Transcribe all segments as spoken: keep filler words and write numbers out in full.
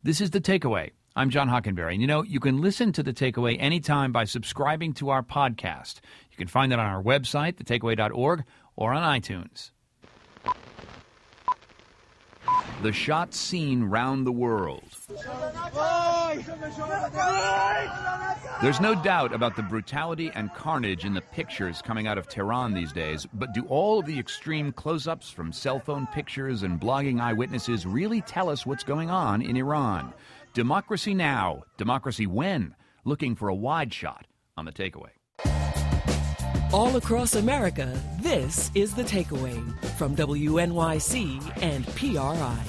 This is The Takeaway. I'm John Hockenberry. And you know, you can listen to The Takeaway anytime by subscribing to our podcast. You can find it on our website, the takeaway dot org, or on iTunes. The shots seen round the world. There's no doubt about the brutality and carnage in the pictures coming out of Tehran these days, but do all of the extreme close-ups from cell phone pictures and blogging eyewitnesses really tell us what's going on in Iran? Democracy now, democracy when? Looking for a wide shot on The Takeaway. All across America, this is The Takeaway from W N Y C and P R I.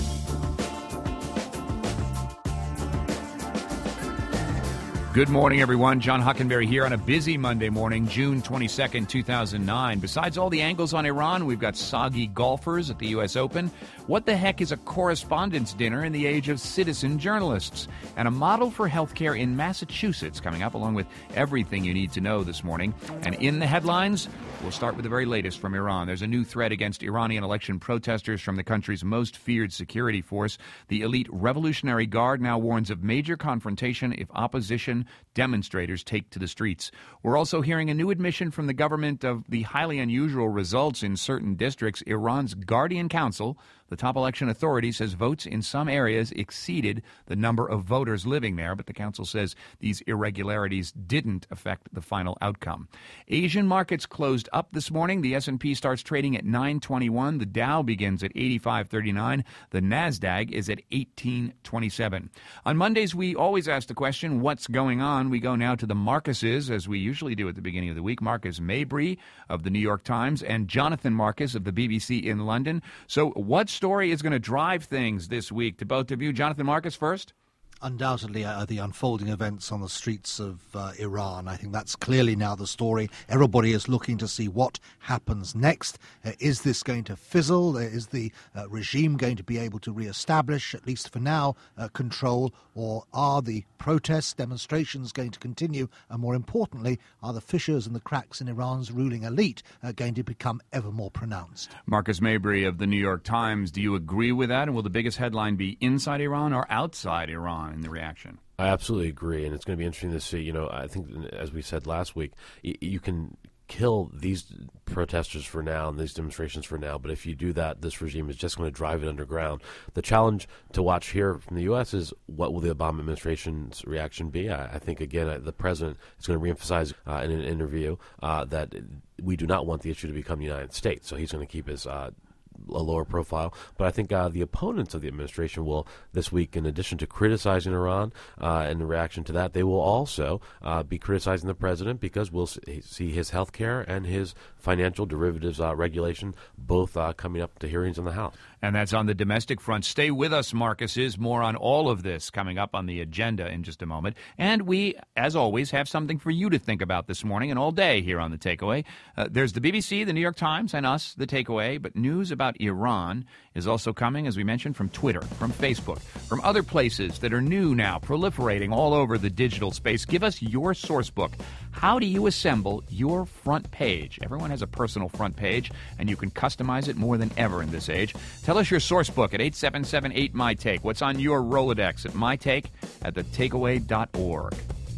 Good morning, everyone. John Hockenberry here on a busy Monday morning, June twenty-second, two thousand nine. Besides all the angles on Iran, we've got soggy golfers at the U S Open. What the heck is a correspondence dinner in the age of citizen journalists? And a model for healthcare in Massachusetts coming up, along with everything you need to know this morning. And in the headlines, we'll start with the very latest from Iran. There's a new threat against Iranian election protesters from the country's most feared security force. The elite Revolutionary Guard now warns of major confrontation if opposition demonstrators take to the streets. We're also hearing a new admission from the government of the highly unusual results in certain districts. Iran's Guardian Council, the top election authority, says votes in some areas exceeded the number of voters living there, but the council says these irregularities didn't affect the final outcome. Asian markets closed up this morning. The S and P starts trading at nine twenty-one. The Dow begins at eighty-five thirty-nine. The Nasdaq is at eighteen twenty-seven. On Mondays, we always ask the question, what's going on? We go now to the Marcuses, as we usually do at the beginning of the week. Marcus Mabry of the New York Times and Jonathan Marcus of the B B C in London. So what's story is going to drive things this week to both of you? Jonathan Marcus first. Undoubtedly, uh, the unfolding events on the streets of uh, Iran. I think that's clearly now the story. Everybody is looking to see what happens next. Uh, is this going to fizzle? Uh, is the uh, regime going to be able to re-establish, at least for now, uh, control? Or are the protests, demonstrations going to continue? And more importantly, are the fissures and the cracks in Iran's ruling elite uh, going to become ever more pronounced? Marcus Mabry of the New York Times, do you agree with that? And will the biggest headline be inside Iran or outside Iran in the reaction? I absolutely agree, and it's going to be interesting to see. You know, I think, as we said last week, y- you can kill these protesters for now and these demonstrations for now, but if you do that, this regime is just going to drive it underground. The challenge to watch here from the U S is, what will the Obama administration's reaction be? I, I think, again, the president is going to reemphasize uh, in an interview uh, that we do not want the issue to become the United States, so he's going to keep his uh, a lower profile. But I think uh, the opponents of the administration will, this week, in addition to criticizing Iran uh, and the reaction to that, they will also uh, be criticizing the president, because we'll see his health care and his financial derivatives uh, regulation both uh, coming up to hearings in the House. And that's on the domestic front. Stay with us, Marcuses. More on all of this coming up on the agenda in just a moment. And we, as always, have something for you to think about this morning and all day here on The Takeaway. Uh, there's the B B C, the New York Times, and us, The Takeaway. But news about Iran is also coming, as we mentioned, from Twitter, from Facebook, from other places that are new now, proliferating all over the digital space. Give us your source book. How do you assemble your front page? Everyone has a personal front page, and you can customize it more than ever in this age. Tell us your source book at eight seven seven eight, M Y Take. What's on your Rolodex at MyTake at the takeaway dot org.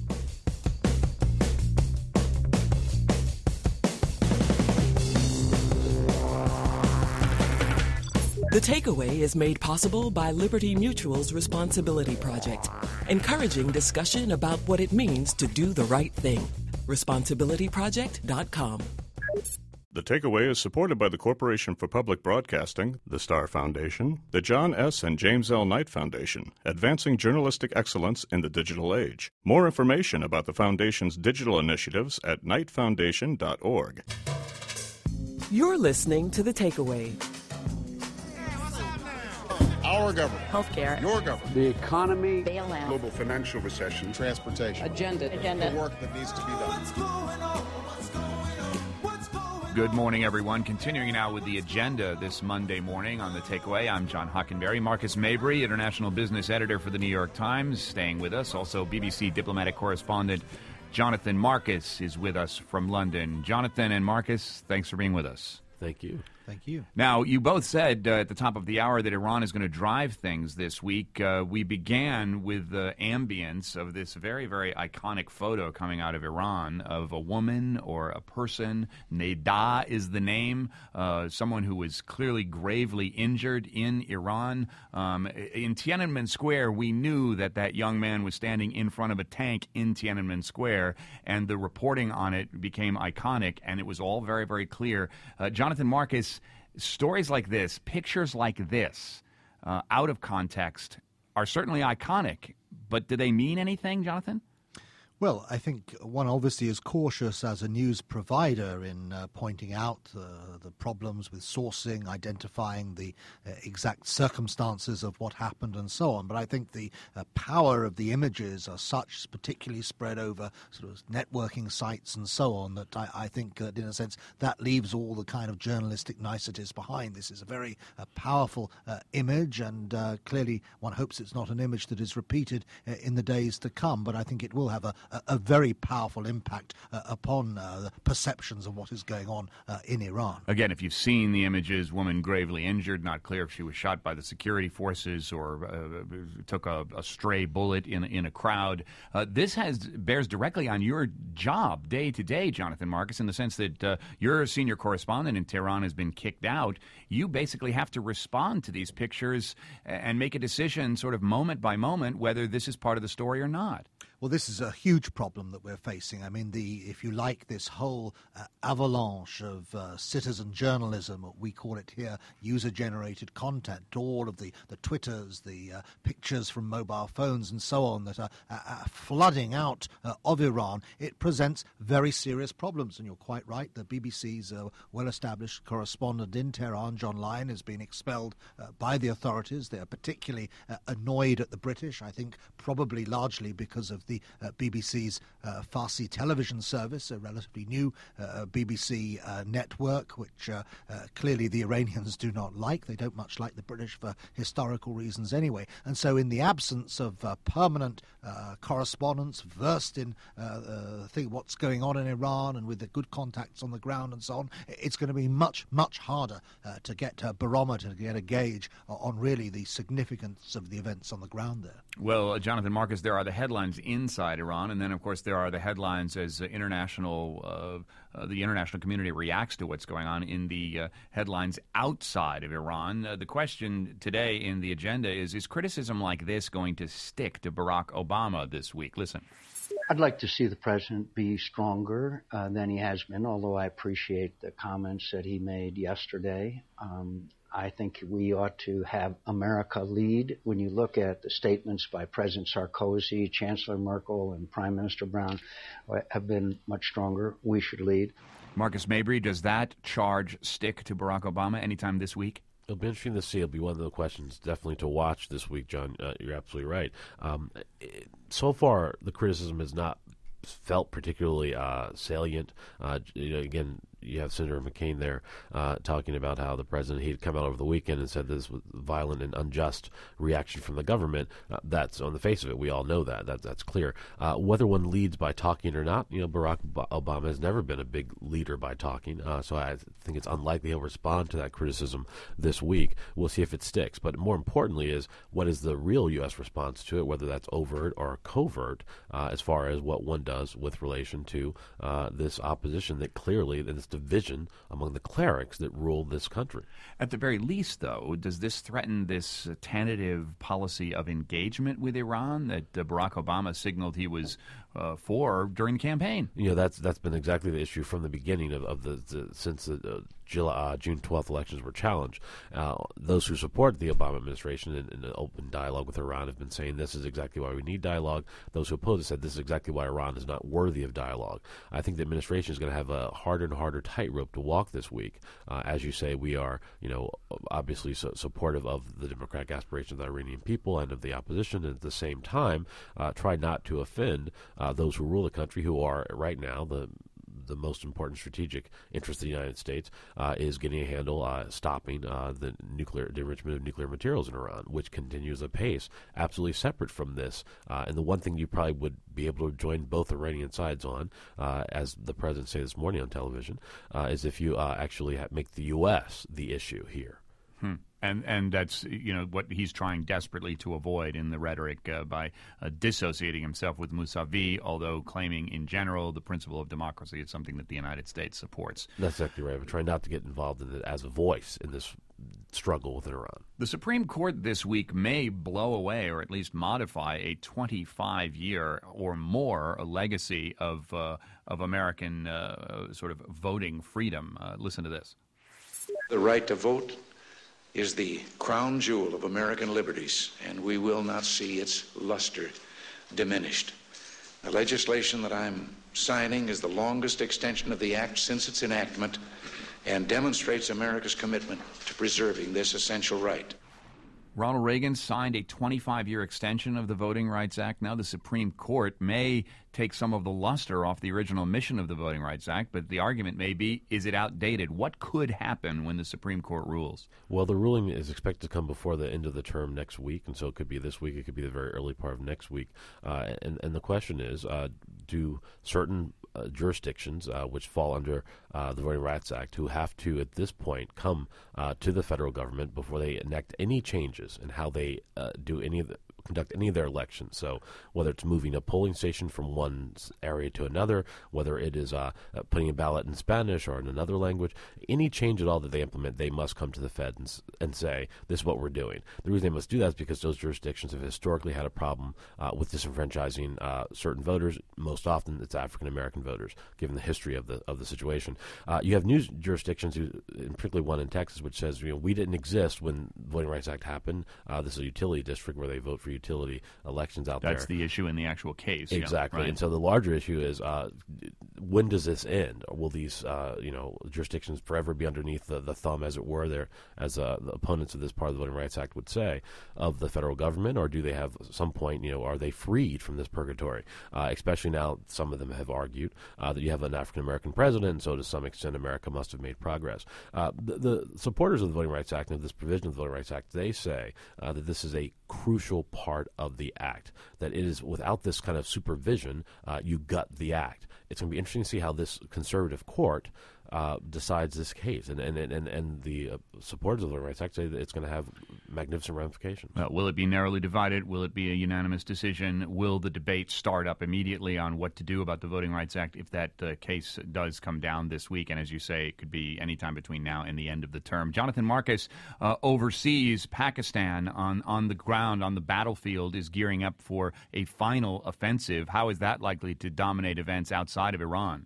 The Takeaway is made possible by Liberty Mutual's Responsibility Project, encouraging discussion about what it means to do the right thing. responsibility project dot com. The Takeaway is supported by the Corporation for Public Broadcasting, the Star Foundation, the John S. and James L. Knight Foundation, advancing journalistic excellence in the digital age. More information about the Foundation's digital initiatives at knight foundation dot org. You're listening to The Takeaway. Our government. Healthcare. Your government. The economy. Bailout. Global financial recession. Transportation. Agenda. Agenda. The work that needs to be done. Good morning, everyone. Continuing now with the agenda this Monday morning on The Takeaway. I'm John Hockenberry. Marcus Mabry, international business editor for the New York Times, staying with us. Also, B B C diplomatic correspondent Jonathan Marcus is with us from London. Jonathan and Marcus, thanks for being with us. Thank you. Thank you. Now, you both said uh, at the top of the hour that Iran is going to drive things this week. Uh, we began with the ambience of this very, very iconic photo coming out of Iran of a woman or a person. Neda is the name, uh, someone who was clearly gravely injured in Iran. Um, in Tiananmen Square, we knew that that young man was standing in front of a tank in Tiananmen Square, and the reporting on it became iconic, and it was all very, very clear. Uh, Jonathan Marcus, stories like this, pictures like this, uh, out of context, are certainly iconic, but do they mean anything, Jonathan? Well, I think one obviously is cautious as a news provider in uh, pointing out uh, the problems with sourcing, identifying the uh, exact circumstances of what happened and so on. But I think the uh, power of the images are such, particularly spread over sort of networking sites and so on, that I, I think that in a sense that leaves all the kind of journalistic niceties behind. This is a very uh, powerful uh, image, and uh, clearly one hopes it's not an image that is repeated uh, in the days to come. But I think it will have a A, a very powerful impact uh, upon uh, the perceptions of what is going on uh, in Iran. Again, if you've seen the images, woman gravely injured, not clear if she was shot by the security forces or uh, took a, a stray bullet in, in a crowd. Uh, this has bears directly on your job day to day, Jonathan Marcus, in the sense that uh, your senior correspondent in Tehran has been kicked out. You basically have to respond to these pictures and make a decision sort of moment by moment whether this is part of the story or not. Well, this is a huge problem that we're facing. I mean, the if you like, this whole uh, avalanche of uh, citizen journalism, what we call it here, user-generated content, all of the, the Twitters, the uh, pictures from mobile phones and so on that are uh, uh, flooding out uh, of Iran, it presents very serious problems. And you're quite right, the B B C's uh, well-established correspondent in Tehran, John Lyon, has been expelled uh, by the authorities. They are particularly uh, annoyed at the British, I think probably largely because of the uh, B B C's uh, Farsi television service, a relatively new uh, B B C uh, network, which uh, uh, clearly the Iranians do not like. They don't much like the British for historical reasons anyway. And so in the absence of uh, permanent uh, correspondents versed in uh, uh, think what's going on in Iran and with the good contacts on the ground and so on, it's going to be much, much harder uh, to get a barometer, to get a gauge on really the significance of the events on the ground there. Well, uh, Jonathan Marcus, there are the headlines inside Iran, and then, of course, there are the headlines as uh, international, uh, uh, the international community reacts to what's going on in the uh, headlines outside of Iran. Uh, the question today in the agenda is, is criticism like this going to stick to Barack Obama this week? Listen. I'd like to see the president be stronger uh, than he has been, although I appreciate the comments that he made yesterday. Um, I think we ought to have America lead. When you look at the statements by President Sarkozy, Chancellor Merkel, and Prime Minister Brown have been much stronger. We should lead. Marcus Mabry, does that charge stick to Barack Obama anytime this week? It'll be interesting to see. It'll be one of the questions definitely to watch this week, John. Uh, you're absolutely right. Um, it, so far, the criticism has not felt particularly uh, salient. Uh, you know, again, you have Senator McCain there uh, talking about how the president, he had come out over the weekend and said this was violent and unjust reaction from the government. Uh, that's on the face of it. We all know that. that that's clear. Uh, whether one leads by talking or not, you know, Barack Obama has never been a big leader by talking. Uh, so I think it's unlikely he'll respond to that criticism this week. We'll see if it sticks. But more importantly is, what is the real U S response to it, whether that's overt or covert, uh, as far as what one does with relation to uh, this opposition that clearly, and this division among the clerics that rule this country. At the very least, though, does this threaten this uh, tentative policy of engagement with Iran that uh, Barack Obama signaled he was uh, for during the campaign? You know, that's that's been exactly the issue from the beginning of, of the, the since the uh, July, uh, June twelfth elections were challenged. Uh, those who support the Obama administration in, in an open dialogue with Iran have been saying this is exactly why we need dialogue. Those who oppose it said this is exactly why Iran is not worthy of dialogue. I think the administration is going to have a harder and harder tightrope to walk this week. Uh, as you say, we are, you know, obviously so supportive of the democratic aspirations of the Iranian people and of the opposition, and at the same time, uh, try not to offend uh, those who rule the country, who are right now the the most important strategic interest of the United States uh, is getting a handle, uh, stopping uh, the nuclear the enrichment of nuclear materials in Iran, which continues apace, absolutely separate from this. Uh, and the one thing you probably would be able to join both Iranian sides on, uh, as the president said this morning on television, uh, is if you uh, actually ha- make the U S the issue here. Hmm. And and that's, you know, what he's trying desperately to avoid in the rhetoric uh, by uh, dissociating himself with Mousavi, although claiming in general the principle of democracy is something that the United States supports. That's exactly right. We're trying not to get involved in it as a voice in this struggle with Iran. The Supreme Court this week may blow away or at least modify a twenty-five year or more legacy of, uh, of American uh, sort of voting freedom. Uh, listen to this. The right to vote is the crown jewel of American liberties, and we will not see its luster diminished. The legislation that I'm signing is the longest extension of the act since its enactment and demonstrates America's commitment to preserving this essential right. Ronald Reagan signed a twenty-five year extension of the Voting Rights Act. Now the Supreme Court may take some of the luster off the original mission of the Voting Rights Act, but the argument may be, is it outdated? What could happen when the Supreme Court rules? Well, the ruling is expected to come before the end of the term next week, and so it could be this week, it could be the very early part of next week. Uh, and, and the question is, uh, do certain uh, jurisdictions, uh, which fall under uh, the Voting Rights Act, who have to, at this point, come uh, to the federal government before they enact any changes in how they uh, do any of the conduct any of their elections. So whether it's moving a polling station from one area to another, whether it is uh, putting a ballot in Spanish or in another language, any change at all that they implement, they must come to the Fed and, and say, this is what we're doing. The reason they must do that is because those jurisdictions have historically had a problem uh, with disenfranchising uh, certain voters. Most often it's African-American voters, given the history of the of the situation. Uh, you have new jurisdictions, who, in particularly one in Texas, which says, you know, we didn't exist when the Voting Rights Act happened. Uh, this is a utility district where they vote for utility elections out That's there. That's the issue in the actual case. Exactly. Yeah, right. And so the larger issue is, uh, when does this end? Or will these uh, you know, jurisdictions forever be underneath the, the thumb, as it were, there, as uh, the opponents of this part of the Voting Rights Act would say, of the federal government? Or do they have some point, you know, are they freed from this purgatory? Uh, especially now, some of them have argued uh, that you have an African-American president, and so to some extent America must have made progress. Uh, the, the supporters of the Voting Rights Act and of this provision of the Voting Rights Act, they say uh, that this is a crucial part of the act, that it is without this kind of supervision, uh, you gut the act. It's going to be interesting to see how this conservative court uh, decides this case, and and and, and the uh, supporters of the Rights Act say that it's going to have magnificent ramifications. Uh, will it be narrowly divided? Will it be a unanimous decision? Will the debate start up immediately on what to do about the Voting Rights Act if that uh, case does come down this week? And as you say, it could be any time between now and the end of the term. Jonathan Marcus, uh, overseas, Pakistan on, on the ground, on the battlefield, is gearing up for a final offensive. How is that likely to dominate events outside of Iran?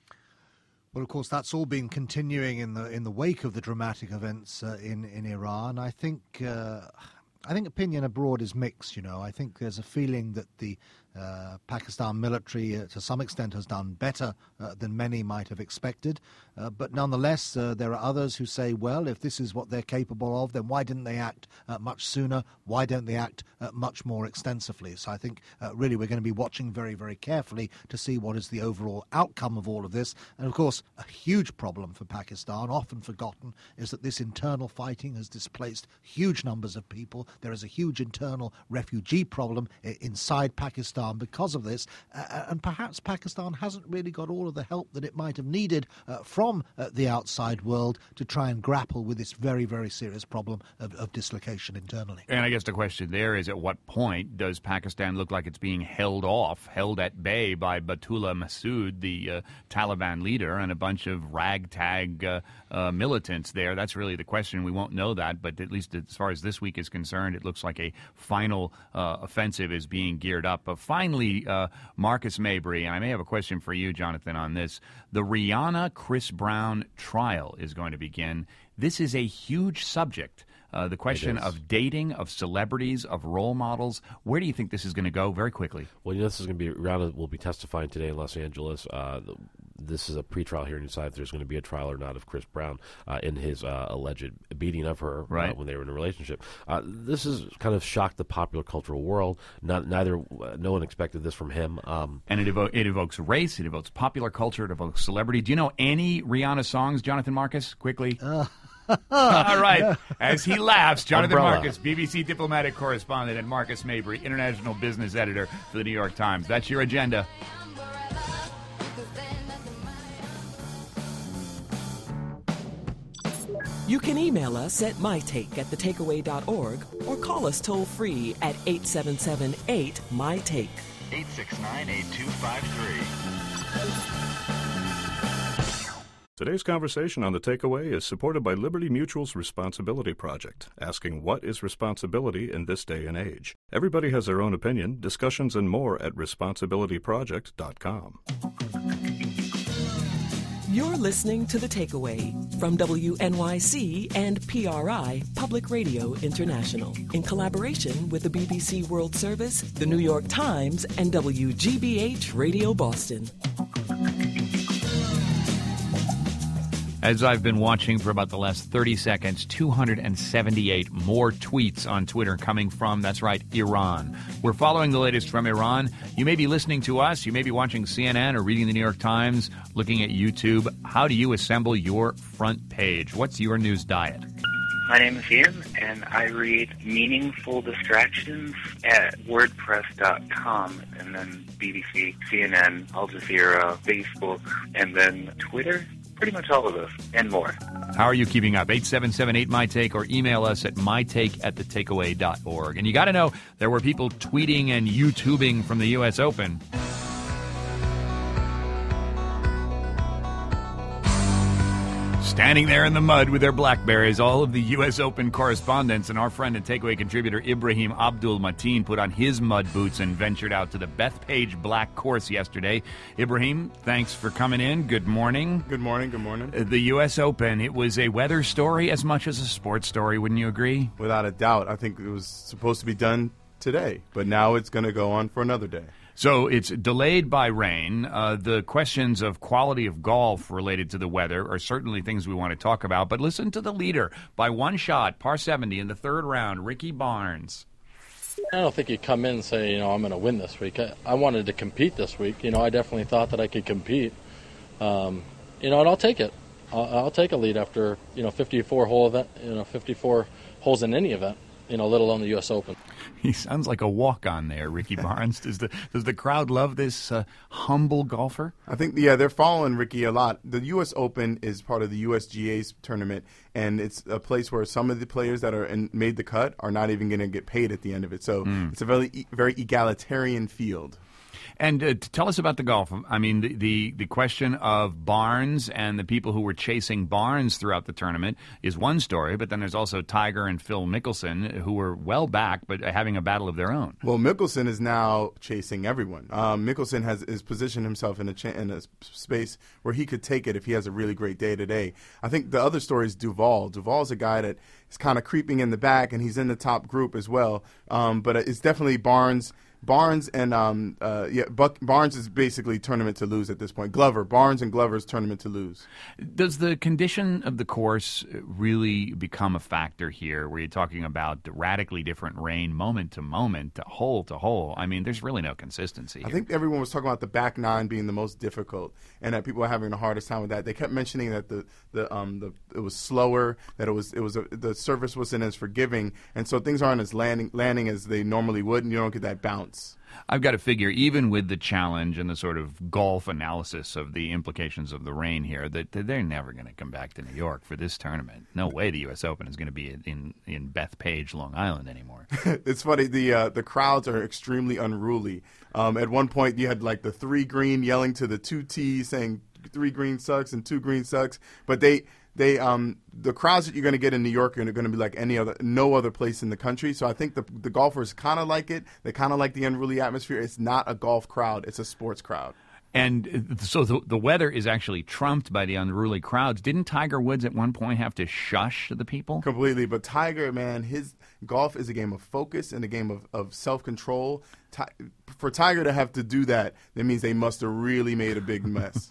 Well, of course, that's all been continuing in the in the wake of the dramatic events uh, in in Iran. I think uh, I think opinion abroad is mixed. You know, I think there's a feeling that the Uh, Pakistan military, uh, to some extent, has done better uh, than many might have expected. Uh, but nonetheless, uh, there are others who say, well, if this is what they're capable of, then why didn't they act uh, much sooner? Why don't they act uh, much more extensively? So I think uh, really we're going to be watching very, very carefully to see what is the overall outcome of all of this. And of course, a huge problem for Pakistan, often forgotten, is that this internal fighting has displaced huge numbers of people. There is a huge internal refugee problem I- inside Pakistan because of this, uh, and perhaps Pakistan hasn't really got all of the help that it might have needed uh, from uh, the outside world to try and grapple with this very, very serious problem of, of dislocation internally. And I guess the question there is, at what point does Pakistan look like it's being held off, held at bay by Batullah Masood, the uh, Taliban leader, and a bunch of ragtag uh, uh, militants there? That's really the question. We won't know that, but at least as far as this week is concerned, it looks like a final uh, offensive is being geared up. A Finally, uh, Marcus Mabry, and I may have a question for you, Jonathan, on this. The Rihanna-Chris Brown trial is going to begin. This is a huge subject, uh, the question of dating, of celebrities, of role models. Where do you think this is going to go very quickly? Well, you know, this is going to be, Rihanna will be testifying today in Los Angeles. Uh, the this is a pretrial hearing to decide if there's going to be a trial or not of Chris Brown uh, in his uh, alleged beating of her right. uh, when they were in a relationship. Uh, this has kind of shocked the popular cultural world. Not neither, uh, no one expected this from him. Um, and it, evo- it evokes race, it evokes popular culture, it evokes celebrity. Do you know any Rihanna songs, Jonathan Marcus? Quickly. Uh. All right. As he laughs, Jonathan Umbrella. Marcus, B B C diplomatic correspondent, and Marcus Mabry, international business editor for the New York Times. That's your agenda. You can email us at mytake at the takeaway dot org or call us toll-free at eight seven seven eight M Y take. eight six nine, eight two five three. Today's conversation on The Takeaway is supported by Liberty Mutual's Responsibility Project, asking what is responsibility in this day and age. Everybody has their own opinion. Discussions and more at responsibility project dot com. You're listening to The Takeaway from W N Y C and P R I Public Radio International in collaboration with the B B C World Service, the New York Times, and W G B H Radio Boston. As I've been watching for about the last thirty seconds, two hundred seventy-eight more tweets on Twitter coming from, that's right, Iran. We're following the latest from Iran. You may be listening to us, you may be watching C N N or reading the New York Times, looking at YouTube. How do you assemble your front page? What's your news diet? My name is Ian, and I read Meaningful Distractions at WordPress dot com, and then B B C, C N N, Al Jazeera, Facebook, and then Twitter. Pretty much all of those, and more. How are you keeping up? eight seven seven eight M Y take or email us at mytake at the takeaway dot org. And you got to know, there were people tweeting and YouTubing from the U S Open. Standing there in the mud with their Blackberries, all of the U S Open correspondents and our friend and Takeaway contributor Ibrahim Abdul Mateen put on his mud boots and ventured out to the Bethpage Black course yesterday. Ibrahim, thanks for coming in. Good morning. Good morning. Good morning. Uh, the U S Open, it was a weather story as much as a sports story, wouldn't you agree? Without a doubt. I think it was supposed to be done today, but now it's going to go on for another day. So it's delayed by rain. Uh, the questions of quality of golf related to the weather are certainly things we want to talk about. But listen to the leader by one shot, par seventy in the third round, Ricky Barnes. I don't think you come in and say, you know, I'm going to win this week. I, I wanted to compete this week. You know, I definitely thought that I could compete. Um, you know, and I'll take it. I'll, I'll take a lead after, you know, fifty-four hole event, you know, fifty-four holes in any event, you know, let alone the U S Open. He sounds like a walk-on there, Ricky Barnes. Does the does the crowd love this uh, humble golfer? I think, yeah, they're following Ricky a lot. The U S Open is part of the U S G A's tournament, and it's a place where some of the players that are in, made the cut are not even going to get paid at the end of it. So mm. it's a very very egalitarian field. And uh, tell us about the golf. I mean, the, the, the question of Barnes and the people who were chasing Barnes throughout the tournament is one story, but then there's also Tiger and Phil Mickelson, who were well back, but having a battle of their own. Well, Mickelson is now chasing everyone. Um, Mickelson has, has positioned himself in a, cha- in a space where he could take it if he has a really great day today. I think the other story is Duval. Duval is a guy that is kind of creeping in the back, and he's in the top group as well. Um, but it's definitely Barnes. Barnes and um, uh, yeah, Buck, Barnes is basically tournament to lose at this point. Glover, Barnes and Glover's tournament to lose. Does the condition of the course really become a factor here, where you're talking about radically different rain moment to moment, to hole to hole? I mean, there's really no consistency here. I think everyone was talking about the back nine being the most difficult, and that people were having the hardest time with that. They kept mentioning that the the um the it was slower, that it was it was a, the surface wasn't as forgiving, and so things aren't as landing landing as they normally would, and you don't get that bounce. I've got to figure, even with the challenge and the sort of golf analysis of the implications of the rain here, that they're never going to come back to New York for this tournament. No way the U S Open is going to be in, in Bethpage, Long Island anymore. It's funny. The uh, the crowds are extremely unruly. Um, at one point, you had like the three green yelling to the two T, saying three green sucks and two green sucks. But they... They um the crowds that you're going to get in New York are going to be like any other no other place in the country. So I think the the golfers kind of like it. They kind of like the unruly atmosphere. It's not a golf crowd. It's a sports crowd. And so the, the weather is actually trumped by the unruly crowds. Didn't Tiger Woods at one point have to shush the people? Completely. But Tiger, man, his golf is a game of focus and a game of, of self-control. Ti- for Tiger to have to do that, that means they must have really made a big mess.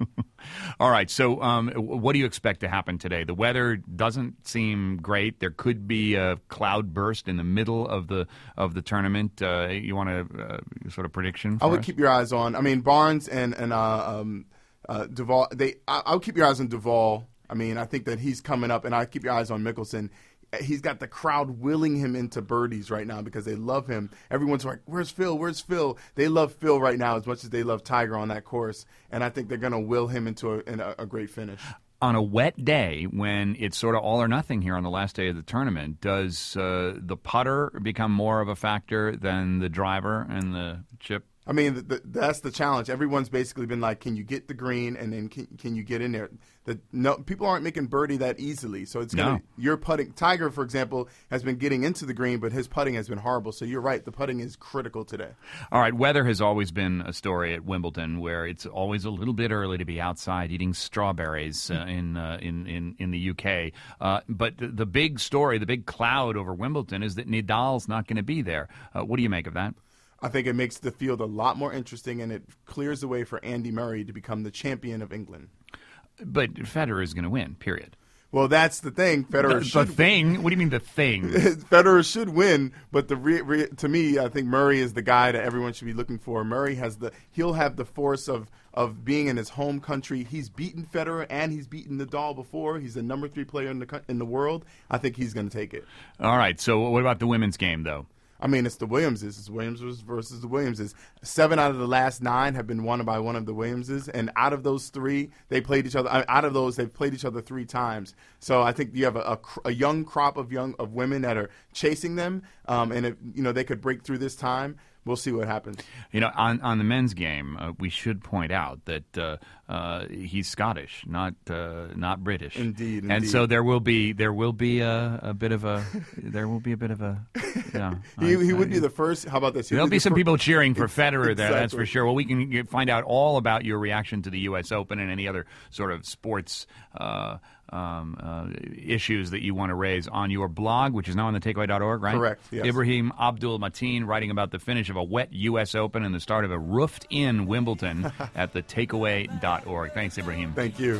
All right. So, um, what do you expect to happen today? The weather doesn't seem great. There could be a cloud burst in the middle of the of the tournament. Uh, you want a uh, sort of prediction? For I would us? keep your eyes on. I mean, Barnes and and uh, um, uh, Duvall. They. I, I would keep your eyes on Duvall. I mean, I think that he's coming up, and I keep your eyes on Mickelson. He's got the crowd willing him into birdies right now because they love him. Everyone's like, where's Phil? Where's Phil? They love Phil right now as much as they love Tiger on that course. And I think they're going to will him into a, in a, a great finish. On a wet day, when it's sort of all or nothing here on the last day of the tournament, does uh, the putter become more of a factor than the driver and the chip? I mean, the, the, that's the challenge. Everyone's basically been like, can you get the green, and then can, can you get in there? The, no, people aren't making birdie that easily. So it's gonna, No. you're putting. Tiger, for example, has been getting into the green, but his putting has been horrible. So you're right. The putting is critical today. All right, weather has always been a story at Wimbledon, where it's always a little bit early to be outside eating strawberries uh, in, uh, in in in the U K. Uh, but the, the big story, the big cloud over Wimbledon, is that Nadal's not going to be there. Uh, what do you make of that? I think it makes the field a lot more interesting, and it clears the way for Andy Murray to become the champion of England. But Federer is going to win, period. Well, that's the thing. Federer the, should the thing? What do you mean the thing? Federer should win, but the re, re, to me, I think Murray is the guy that everyone should be looking for. Murray has the he'll have the force of of being in his home country. He's beaten Federer and he's beaten Nadal before. He's the number three player in the in the world. I think he's going to take it. All right. So what about the women's game, though? I mean, it's the Williamses. It's Williamses versus the Williamses. Seven out of the last nine have been won by one of the Williamses, and out of those three, they played each other. Out of those, they've played each other three times. So I think you have a, a, a young crop of young of women that are chasing them, um, and if you know they could break through this time. We'll see what happens. You know, on, on the men's game, uh, we should point out that uh, uh, he's Scottish, not uh, not British. Indeed, and indeed. so there will be there will be a, a bit of a there will be a bit of a. Yeah, he I, he would I, be the first. How about this? He There'll be the some fir- people cheering for Federer there. Exactly. That's for sure. Well, we can get, find out all about your reaction to the U S Open and any other sort of sports Uh, Um, uh, issues that you want to raise on your blog, which is now on the takeaway dot org, right? Correct, yes. Ibrahim Abdul Mateen writing about the finish of a wet U S Open and the start of a roofed-in Wimbledon at the takeaway dot org. Thanks, Ibrahim. Thank you.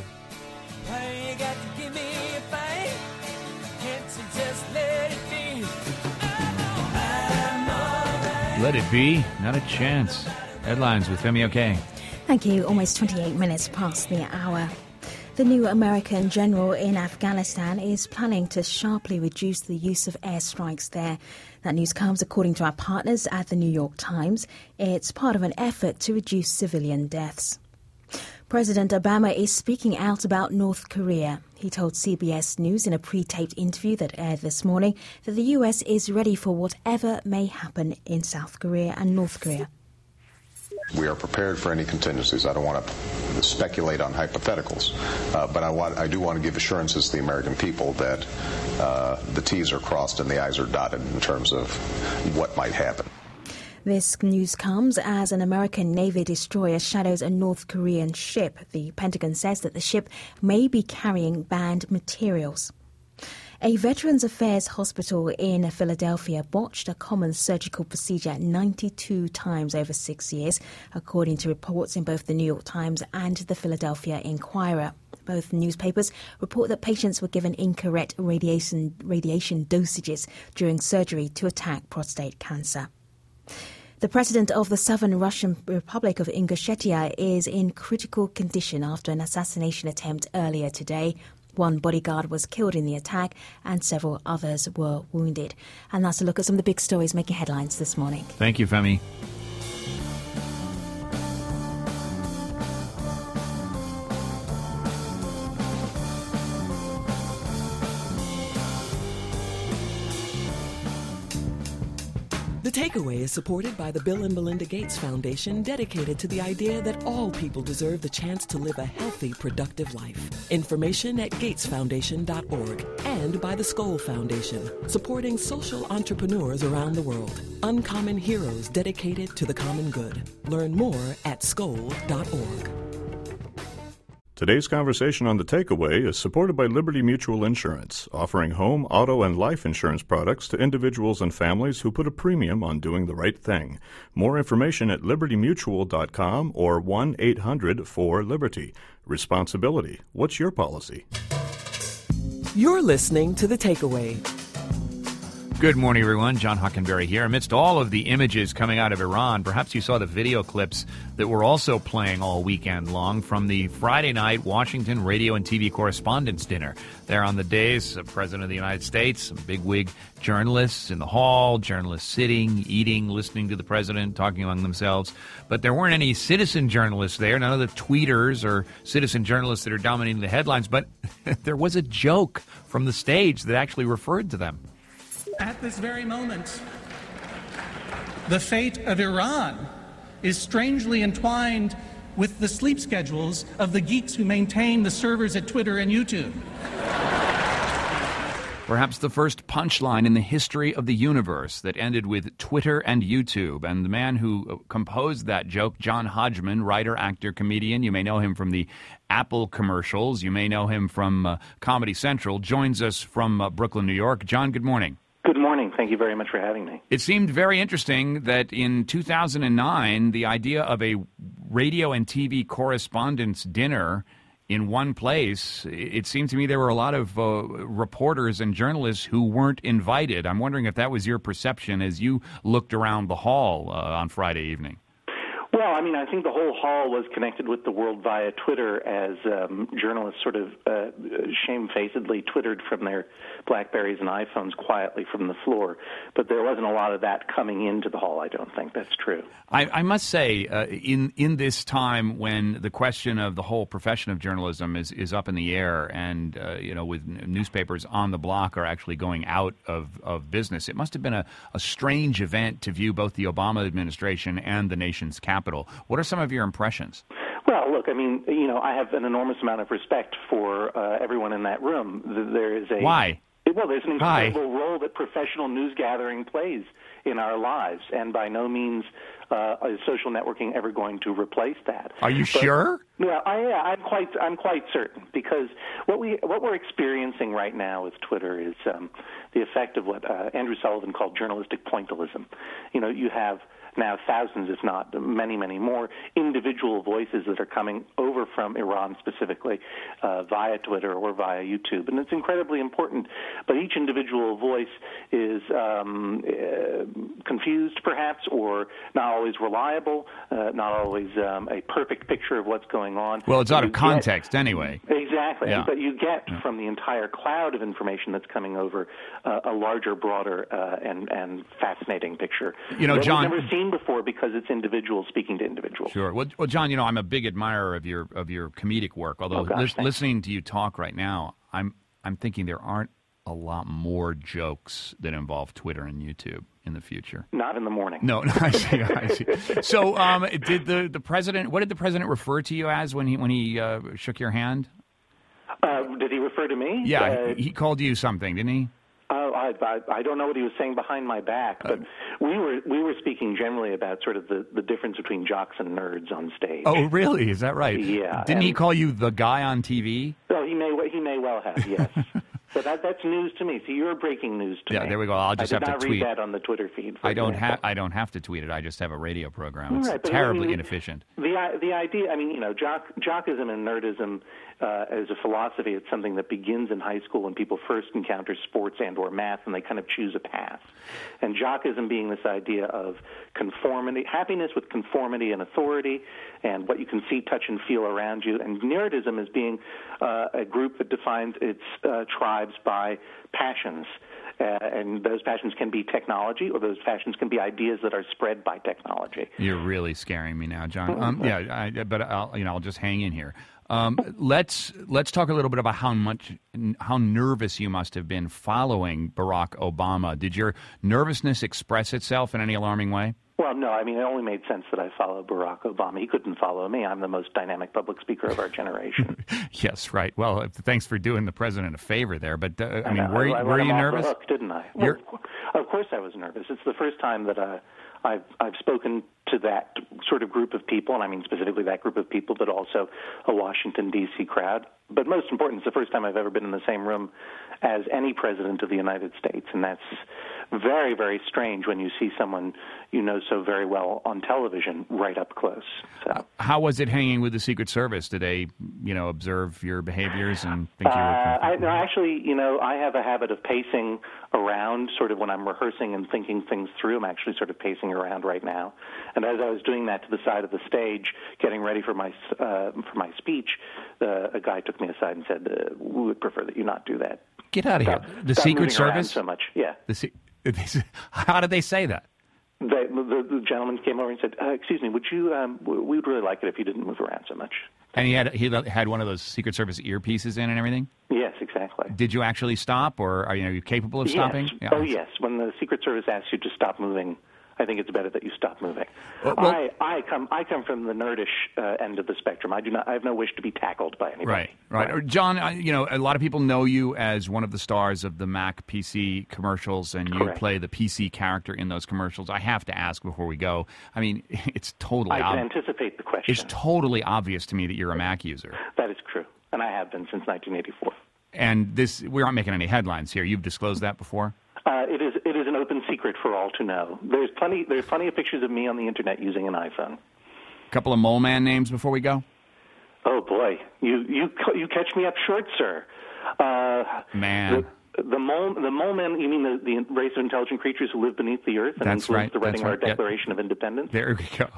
Let it be. Not a chance. Headlines with Femi Oke. Thank you. Almost twenty-eight minutes past the hour. The new American general in Afghanistan is planning to sharply reduce the use of airstrikes there. That news comes according to our partners at the New York Times. It's part of an effort to reduce civilian deaths. President Obama is speaking out about North Korea. He told C B S News in a pre-taped interview that aired this morning that the U S is ready for whatever may happen in South Korea and North Korea. We are prepared for any contingencies. I don't want to speculate on hypotheticals, uh, but I, want, I do want to give assurances to the American people that uh, the T's are crossed and the I's are dotted in terms of what might happen. This news comes as an American Navy destroyer shadows a North Korean ship. The Pentagon says that the ship may be carrying banned materials. A Veterans Affairs hospital in Philadelphia botched a common surgical procedure ninety-two times over six years, according to reports in both the New York Times and the Philadelphia Inquirer. Both newspapers report that patients were given incorrect radiation, radiation dosages during surgery to attack prostate cancer. The president of the Southern Russian Republic of Ingushetia is in critical condition after an assassination attempt earlier today. One bodyguard was killed in the attack and several others were wounded. And that's a look at some of the big stories making headlines this morning. Thank you, Femi. The Takeaway is supported by the Bill and Melinda Gates Foundation, dedicated to the idea that all people deserve the chance to live a healthy, productive life. Information at gates foundation dot org. And by the Skoll Foundation, supporting social entrepreneurs around the world. Uncommon heroes dedicated to the common good. Learn more at skoll dot org. Today's conversation on The Takeaway is supported by Liberty Mutual Insurance, offering home, auto, and life insurance products to individuals and families who put a premium on doing the right thing. More information at liberty mutual dot com or one eight hundred four liberty. Responsibility. What's your policy? You're listening to The Takeaway. Good morning, everyone. John Hockenberry here. Amidst all of the images coming out of Iran, perhaps you saw the video clips that were also playing all weekend long from the Friday night Washington radio and T V correspondents' dinner. There on the dais, the President of the United States, some bigwig journalists in the hall, journalists sitting, eating, listening to the President, talking among themselves. But there weren't any citizen journalists there, none of the tweeters or citizen journalists that are dominating the headlines. But there was a joke from the stage that actually referred to them. At this very moment, the fate of Iran is strangely entwined with the sleep schedules of the geeks who maintain the servers at Twitter and YouTube. Perhaps the first punchline in the history of the universe that ended with Twitter and YouTube. And the man who composed that joke, John Hodgman, writer, actor, comedian, you may know him from the Apple commercials, you may know him from uh, Comedy Central, joins us from uh, Brooklyn, New York. John, good morning. Good morning. Thank you very much for having me. It seemed very interesting that in two thousand nine, the idea of a radio and T V correspondents' dinner in one place, it seemed to me there were a lot of uh, reporters and journalists who weren't invited. I'm wondering if that was your perception as you looked around the hall uh, on Friday evening. Well, I mean, I think the whole hall was connected with the world via Twitter as um, journalists sort of uh, shamefacedly twittered from their BlackBerries and iPhones quietly from the floor. But there wasn't a lot of that coming into the hall, I don't think. That's true. I, I must say, uh, in in this time when the question of the whole profession of journalism is, is up in the air and, uh, you know, with newspapers on the block are actually going out of, of business, it must have been a, a strange event to view both the Obama administration and the nation's capital. What are some of your impressions? Well, look, I mean, you know, I have an enormous amount of respect for uh, everyone in that room. There is a Why? Well, there's an incredible Why? role that professional news gathering plays in our lives, and by no means uh, is social networking ever going to replace that. Are you but, sure? Yeah, I, yeah, I'm quite, I'm quite certain, because what we, what we're experiencing right now with Twitter is um, the effect of what uh, Andrew Sullivan called journalistic pointillism. You know, you have now thousands, if not many, many more, individual voices that are coming over from Iran specifically uh, via Twitter or via YouTube. And it's incredibly important. But each individual voice is um, uh, confused, perhaps, or not always reliable, uh, not always um, a perfect picture of what's going on. Well, it's out of get, context anyway. Exactly. Yeah. But you get yeah. from the entire cloud of information that's coming over uh, a larger, broader, uh, and, and fascinating picture. You know, that John, we've never seen before because it's individuals speaking to individuals. Sure. Well, well, John, you know, I'm a big admirer of your of your comedic work. Although oh, gosh, li- listening to you talk right now, I'm I'm thinking there aren't a lot more jokes that involve Twitter and YouTube in the future. Not in the morning. No, no I see. I see. So, um, did the, the president? What did the president refer to you as when he when he uh, shook your hand? Uh, did he refer to me? Yeah, uh, he, he called you something, didn't he? Oh, I, I, I don't know what he was saying behind my back, but uh, we were we were speaking generally about sort of the, the difference between jocks and nerds on stage. Oh, really? Is that right? Yeah. Didn't he call you the guy on T V? Oh, he may he may well have. Yes. So that that's news to me. So you're breaking news to yeah, me. Yeah, there we go. I'll just I have did to not tweet read that on the Twitter feed. I don't have I don't have to tweet it. I just have a radio program. It's right, terribly I mean, inefficient. The the idea, I mean, you know, jock, jockism and nerdism uh, as a philosophy, it's something that begins in high school when people first encounter sports and or math, and they kind of choose a path. And jockism being this idea of conformity, happiness with conformity and authority, and what you can see, touch, and feel around you. And nerdism is being uh, a group that defines its uh, tribes by passions. Uh, and those passions can be technology, or those passions can be ideas that are spread by technology. You're really scaring me now, John. Um, yeah, I, but I'll, you know, I'll just hang in here. Um, let's let's talk a little bit about how much how nervous you must have been following Barack Obama. Did your nervousness express itself in any alarming way? Well, no. I mean, it only made sense that I follow Barack Obama. He couldn't follow me. I'm the most dynamic public speaker of our generation. Yes, right. Well, thanks for doing the president a favor there. But uh, I mean, I, were, I, I were you off nervous? The hook, didn't I? Well, of course, I was nervous. It's the first time that uh, I've I've spoken to that sort of group of people, and I mean specifically that group of people, but also a Washington, D C crowd. But most important, it's the first time I've ever been in the same room as any president of the United States, and that's very, very strange when you see someone you know so very well on television right up close. So, how was it hanging with the Secret Service? Did they, you know, observe your behaviors and think you were? Uh, I, no, actually, you know, I have a habit of pacing around, sort of when I'm rehearsing and thinking things through. I'm actually sort of pacing around right now, and as I was doing that to the side of the stage, getting ready for my uh, for my speech, uh, a guy took me aside and said, uh, "We would prefer that you not do that." Get out of stop, here! The stop Secret moving around Service so much, yeah. The se- How did they say that? The, the, the gentleman came over and said, uh, "Excuse me, would you? Um, we would really like it if you didn't move around so much." And he had he had one of those Secret Service earpieces in and everything. Yes, exactly. Did you actually stop, or are you, are you capable of yes. stopping? Yeah. Oh, yes. When the Secret Service asks you to stop moving, I think it's better that you stop moving. Well, well, I, I come I come from the nerdish uh, end of the spectrum. I do not. I have no wish to be tackled by anybody. Right, right. right. John, uh, you know, a lot of people know you as one of the stars of the Mac P C commercials, and you Correct. play the P C character in those commercials. I have to ask before we go. I mean, it's totally. I can ob- anticipate the question. It's totally obvious to me that you're a Mac user. That is true, and I have been since nineteen eighty-four. And this, we aren't making any headlines here. You've disclosed that before? Uh, it is it is an open secret for all to know. There's plenty there's plenty of pictures of me on the internet using an iPhone. A couple of Mole Man names before we go? Oh boy, you you you catch me up short, sir. Uh, Man. The, the mole, the mole men, you mean the, the race of intelligent creatures who live beneath the earth and That's influenced right. the writing That's of our right. Declaration Yep. of Independence? There we go.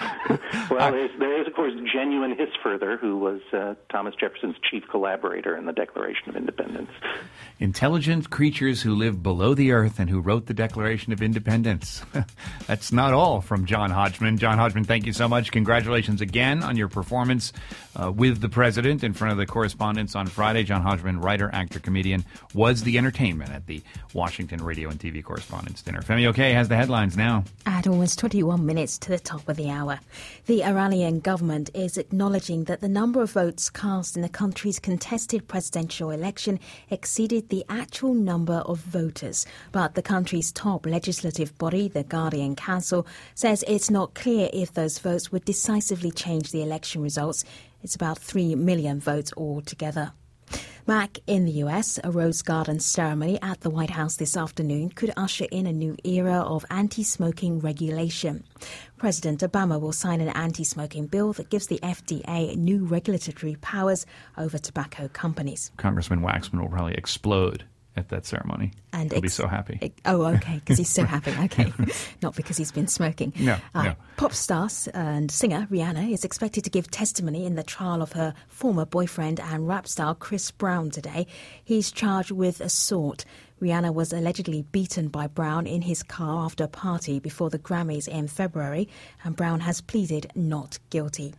Well, there's, there is, of course, genuine Hisfurther, who was uh, Thomas Jefferson's chief collaborator in the Declaration of Independence. Intelligent creatures who live below the earth and who wrote the Declaration of Independence. That's not all from John Hodgman. John Hodgman, thank you so much. Congratulations again on your performance uh, with the president in front of the correspondents on Friday. John Hodgman, writer, actor, comedian, was the entertainment at the Washington Radio and T V Correspondents' Dinner. Femi OK has the headlines now. At almost twenty-one minutes to the top of the hour, the Iranian government is acknowledging that the number of votes cast in the country's contested presidential election exceeded the actual number of voters. But the country's top legislative body, the Guardian Council, says it's not clear if those votes would decisively change the election results. It's about three million votes altogether. Back in the U S, a Rose Garden ceremony at the White House this afternoon could usher in a new era of anti-smoking regulation. President Obama will sign an anti-smoking bill that gives the F D A new regulatory powers over tobacco companies. Congressman Waxman will probably explode at that ceremony. And He'll ex- be so happy. Ex- oh, okay, because he's so happy. Okay, not because he's been smoking. No, uh, no. Pop star and singer Rihanna is expected to give testimony in the trial of her former boyfriend and rap star Chris Brown today. He's charged with assault. Rihanna was allegedly beaten by Brown in his car after a party before the Grammys in February, and Brown has pleaded not guilty.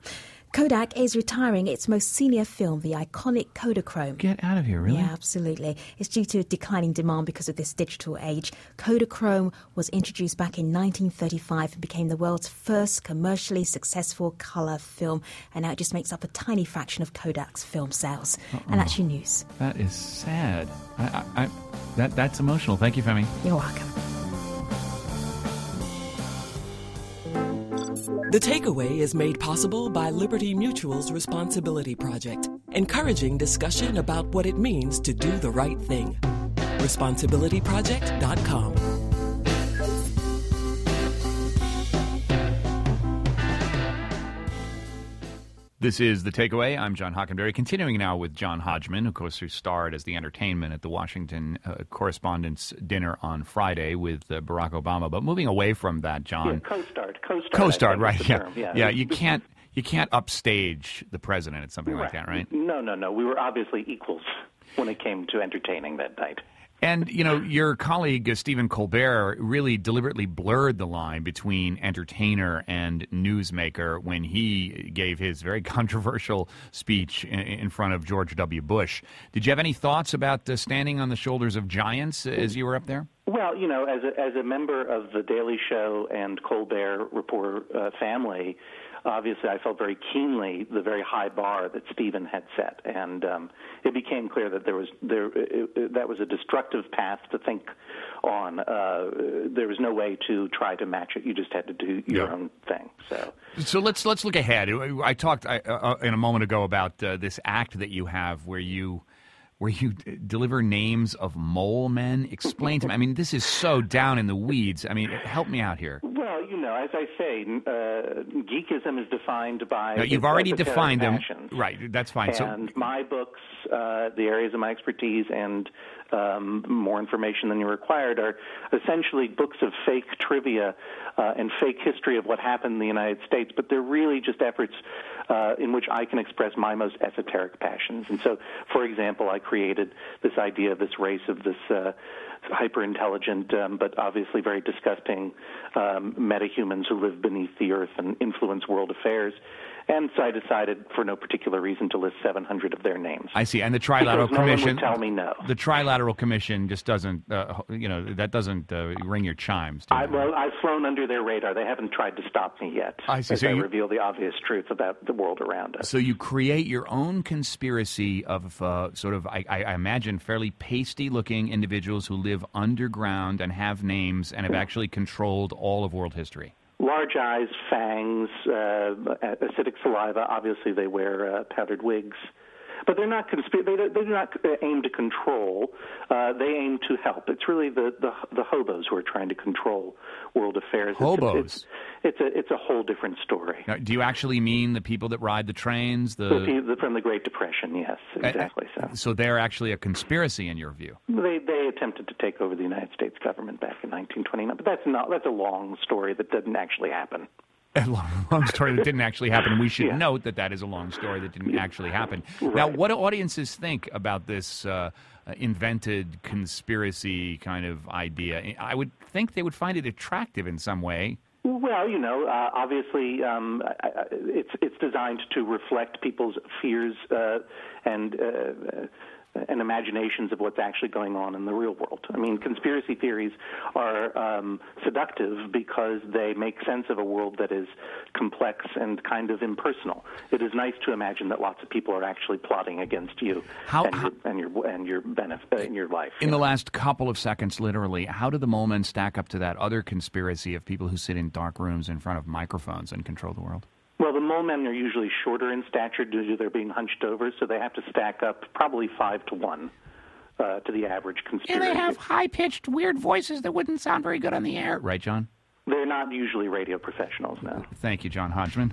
Kodak is retiring its most senior film, the iconic Kodachrome. Get out of here, really? Yeah, absolutely. It's due to declining demand because of this digital age. Kodachrome was introduced back in nineteen thirty-five and became the world's first commercially successful colour film, and now it just makes up a tiny fraction of Kodak's film sales. Uh-uh. And that's your news. That is sad. I, I, I, that That's emotional. Thank you, Femi. You're welcome. The Takeaway is made possible by Liberty Mutual's Responsibility Project, encouraging discussion about what it means to do the right thing. responsibility project dot com. This is The Takeaway. I'm John Hockenberry. Continuing now with John Hodgman, of course, who starred as the entertainment at the Washington uh, Correspondents' Dinner on Friday with uh, Barack Obama. But moving away from that, John... Yeah, co-starred. Co-starred, Co-starred, right. Yeah. Term, yeah. yeah, you can't you can't upstage the president at something right. like that, right? No, no, no. We were obviously equals when it came to entertaining that night. And, you know, your colleague, uh, Stephen Colbert, really deliberately blurred the line between entertainer and newsmaker when he gave his very controversial speech in, in front of George W. Bush. Did you have any thoughts about uh, standing on the shoulders of giants as you were up there? Well, you know, as a, as a member of the Daily Show and Colbert Report uh, family, obviously I felt very keenly the very high bar that Stephen had set, and um, it became clear that there was there it, it, that was a destructive path to think on. Uh, there was no way to try to match it. You just had to do your Yeah. own thing. So, So let's let's look ahead. I talked I, uh, in a moment ago about uh, this act that you have where you where you d- deliver names of mole men. Explain to me. I mean, this is so down in the weeds. I mean, help me out here. well, you know, as I say, uh, geekism is defined by. Now, you've its already esoteric defined them, passions. right? That's fine. So And my books, uh, the areas of my expertise, and um, more information than you required, are essentially books of fake trivia uh, and fake history of what happened in the United States. But they're really just efforts uh, in which I can express my most esoteric passions. And so, for example, I created this idea of this race of this uh, hyper-intelligent um, but obviously very disgusting um, metahumans who live beneath the earth and influence world affairs. And so I decided, for no particular reason, to list seven hundred of their names. I see. And the Trilateral Because no one Commission would tell me no. The Trilateral Commission just doesn't, uh, you know, that doesn't uh, ring your chimes. Do you? I, well, I've flown under their radar. They haven't tried to stop me yet. I see. As So I you- reveal the obvious truth about the world around us. So you create your own conspiracy of uh, sort of, I, I imagine, fairly pasty-looking individuals who live underground and have names and have actually controlled all of world history. Large eyes, fangs, uh, acidic saliva. Obviously, they wear uh, powdered wigs. But they're not consp- they, they do not aim to control. Uh, they aim to help. It's really the, the the hobos who are trying to control world affairs. It's- Hobos? It's, it's, a it's a whole different story. Now, do you actually mean the people that ride the trains? The The people from the Great Depression, yes, exactly so. So they're actually a conspiracy in your view. They they attempted to take over the United States government back in nineteen twenty-nine, but that's not that's a long story that didn't actually happen. A long, long story that didn't actually happen. We should Yeah. note that that is a long story that didn't actually happen. Now, what do audiences think about this uh, uh, invented conspiracy kind of idea? I would think they would find it attractive in some way. Well, you know, uh, obviously, um, I- I- it's it's designed to reflect people's fears uh, and. Uh, uh, and imaginations of what's actually going on in the real world. I mean, conspiracy theories are um, seductive because they make sense of a world that is complex and kind of impersonal. It is nice to imagine that lots of people are actually plotting against you How- and, your, and your and your benefit in your life. In the last couple of seconds, literally, how do the mole men stack up to that other conspiracy of people who sit in dark rooms in front of microphones and control the world? Well, the mole men are usually shorter in stature due to their being hunched over, so they have to stack up probably five to one uh, to the average conspiracy. And they have high-pitched, weird voices that wouldn't sound very good on the air. Right, John? They're not usually radio professionals, no. Thank you, John Hodgman.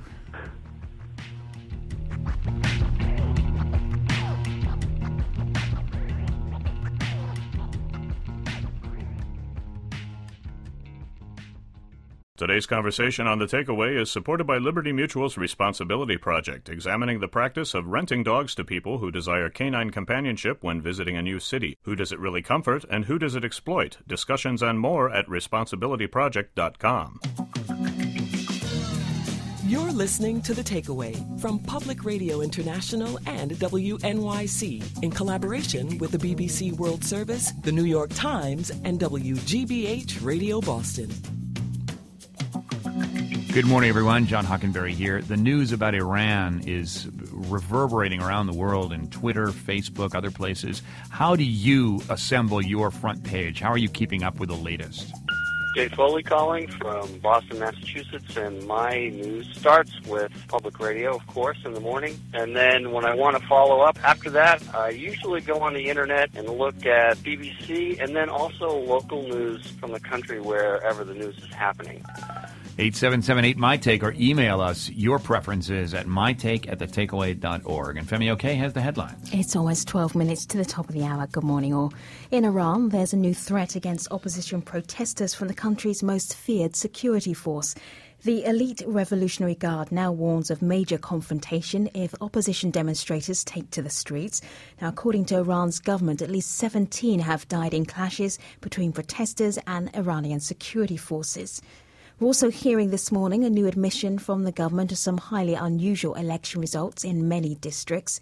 Today's conversation on The Takeaway is supported by Liberty Mutual's Responsibility Project, examining the practice of renting dogs to people who desire canine companionship when visiting a new city. Who does it really comfort, and who does it exploit? Discussions and more at responsibility project dot com. You're listening to The Takeaway from Public Radio International and W N Y C in collaboration with the B B C World Service, the New York Times, and W G B H Radio Boston. Good morning, everyone. John Hockenberry here. The news about Iran is reverberating around the world in Twitter, Facebook, other places. How do you assemble your front page? How are you keeping up with the latest? Jay Foley calling from Boston, Massachusetts, and my news starts with public radio, of course, in the morning. And then when I want to follow up after that, I usually go on the internet and look at B B C and then also local news from the country wherever the news is happening. eight seven seven eight my take, or email us your preferences at mytake at the takeaway dot org. And Femi Oke has the headlines. It's almost twelve minutes to the top of the hour. Good morning, all. In Iran, there's a new threat against opposition protesters from the country's most feared security force. The elite Revolutionary Guard now warns of major confrontation if opposition demonstrators take to the streets. Now, according to Iran's government, at least seventeen have died in clashes between protesters and Iranian security forces. We're also hearing this morning a new admission from the government of some highly unusual election results in many districts.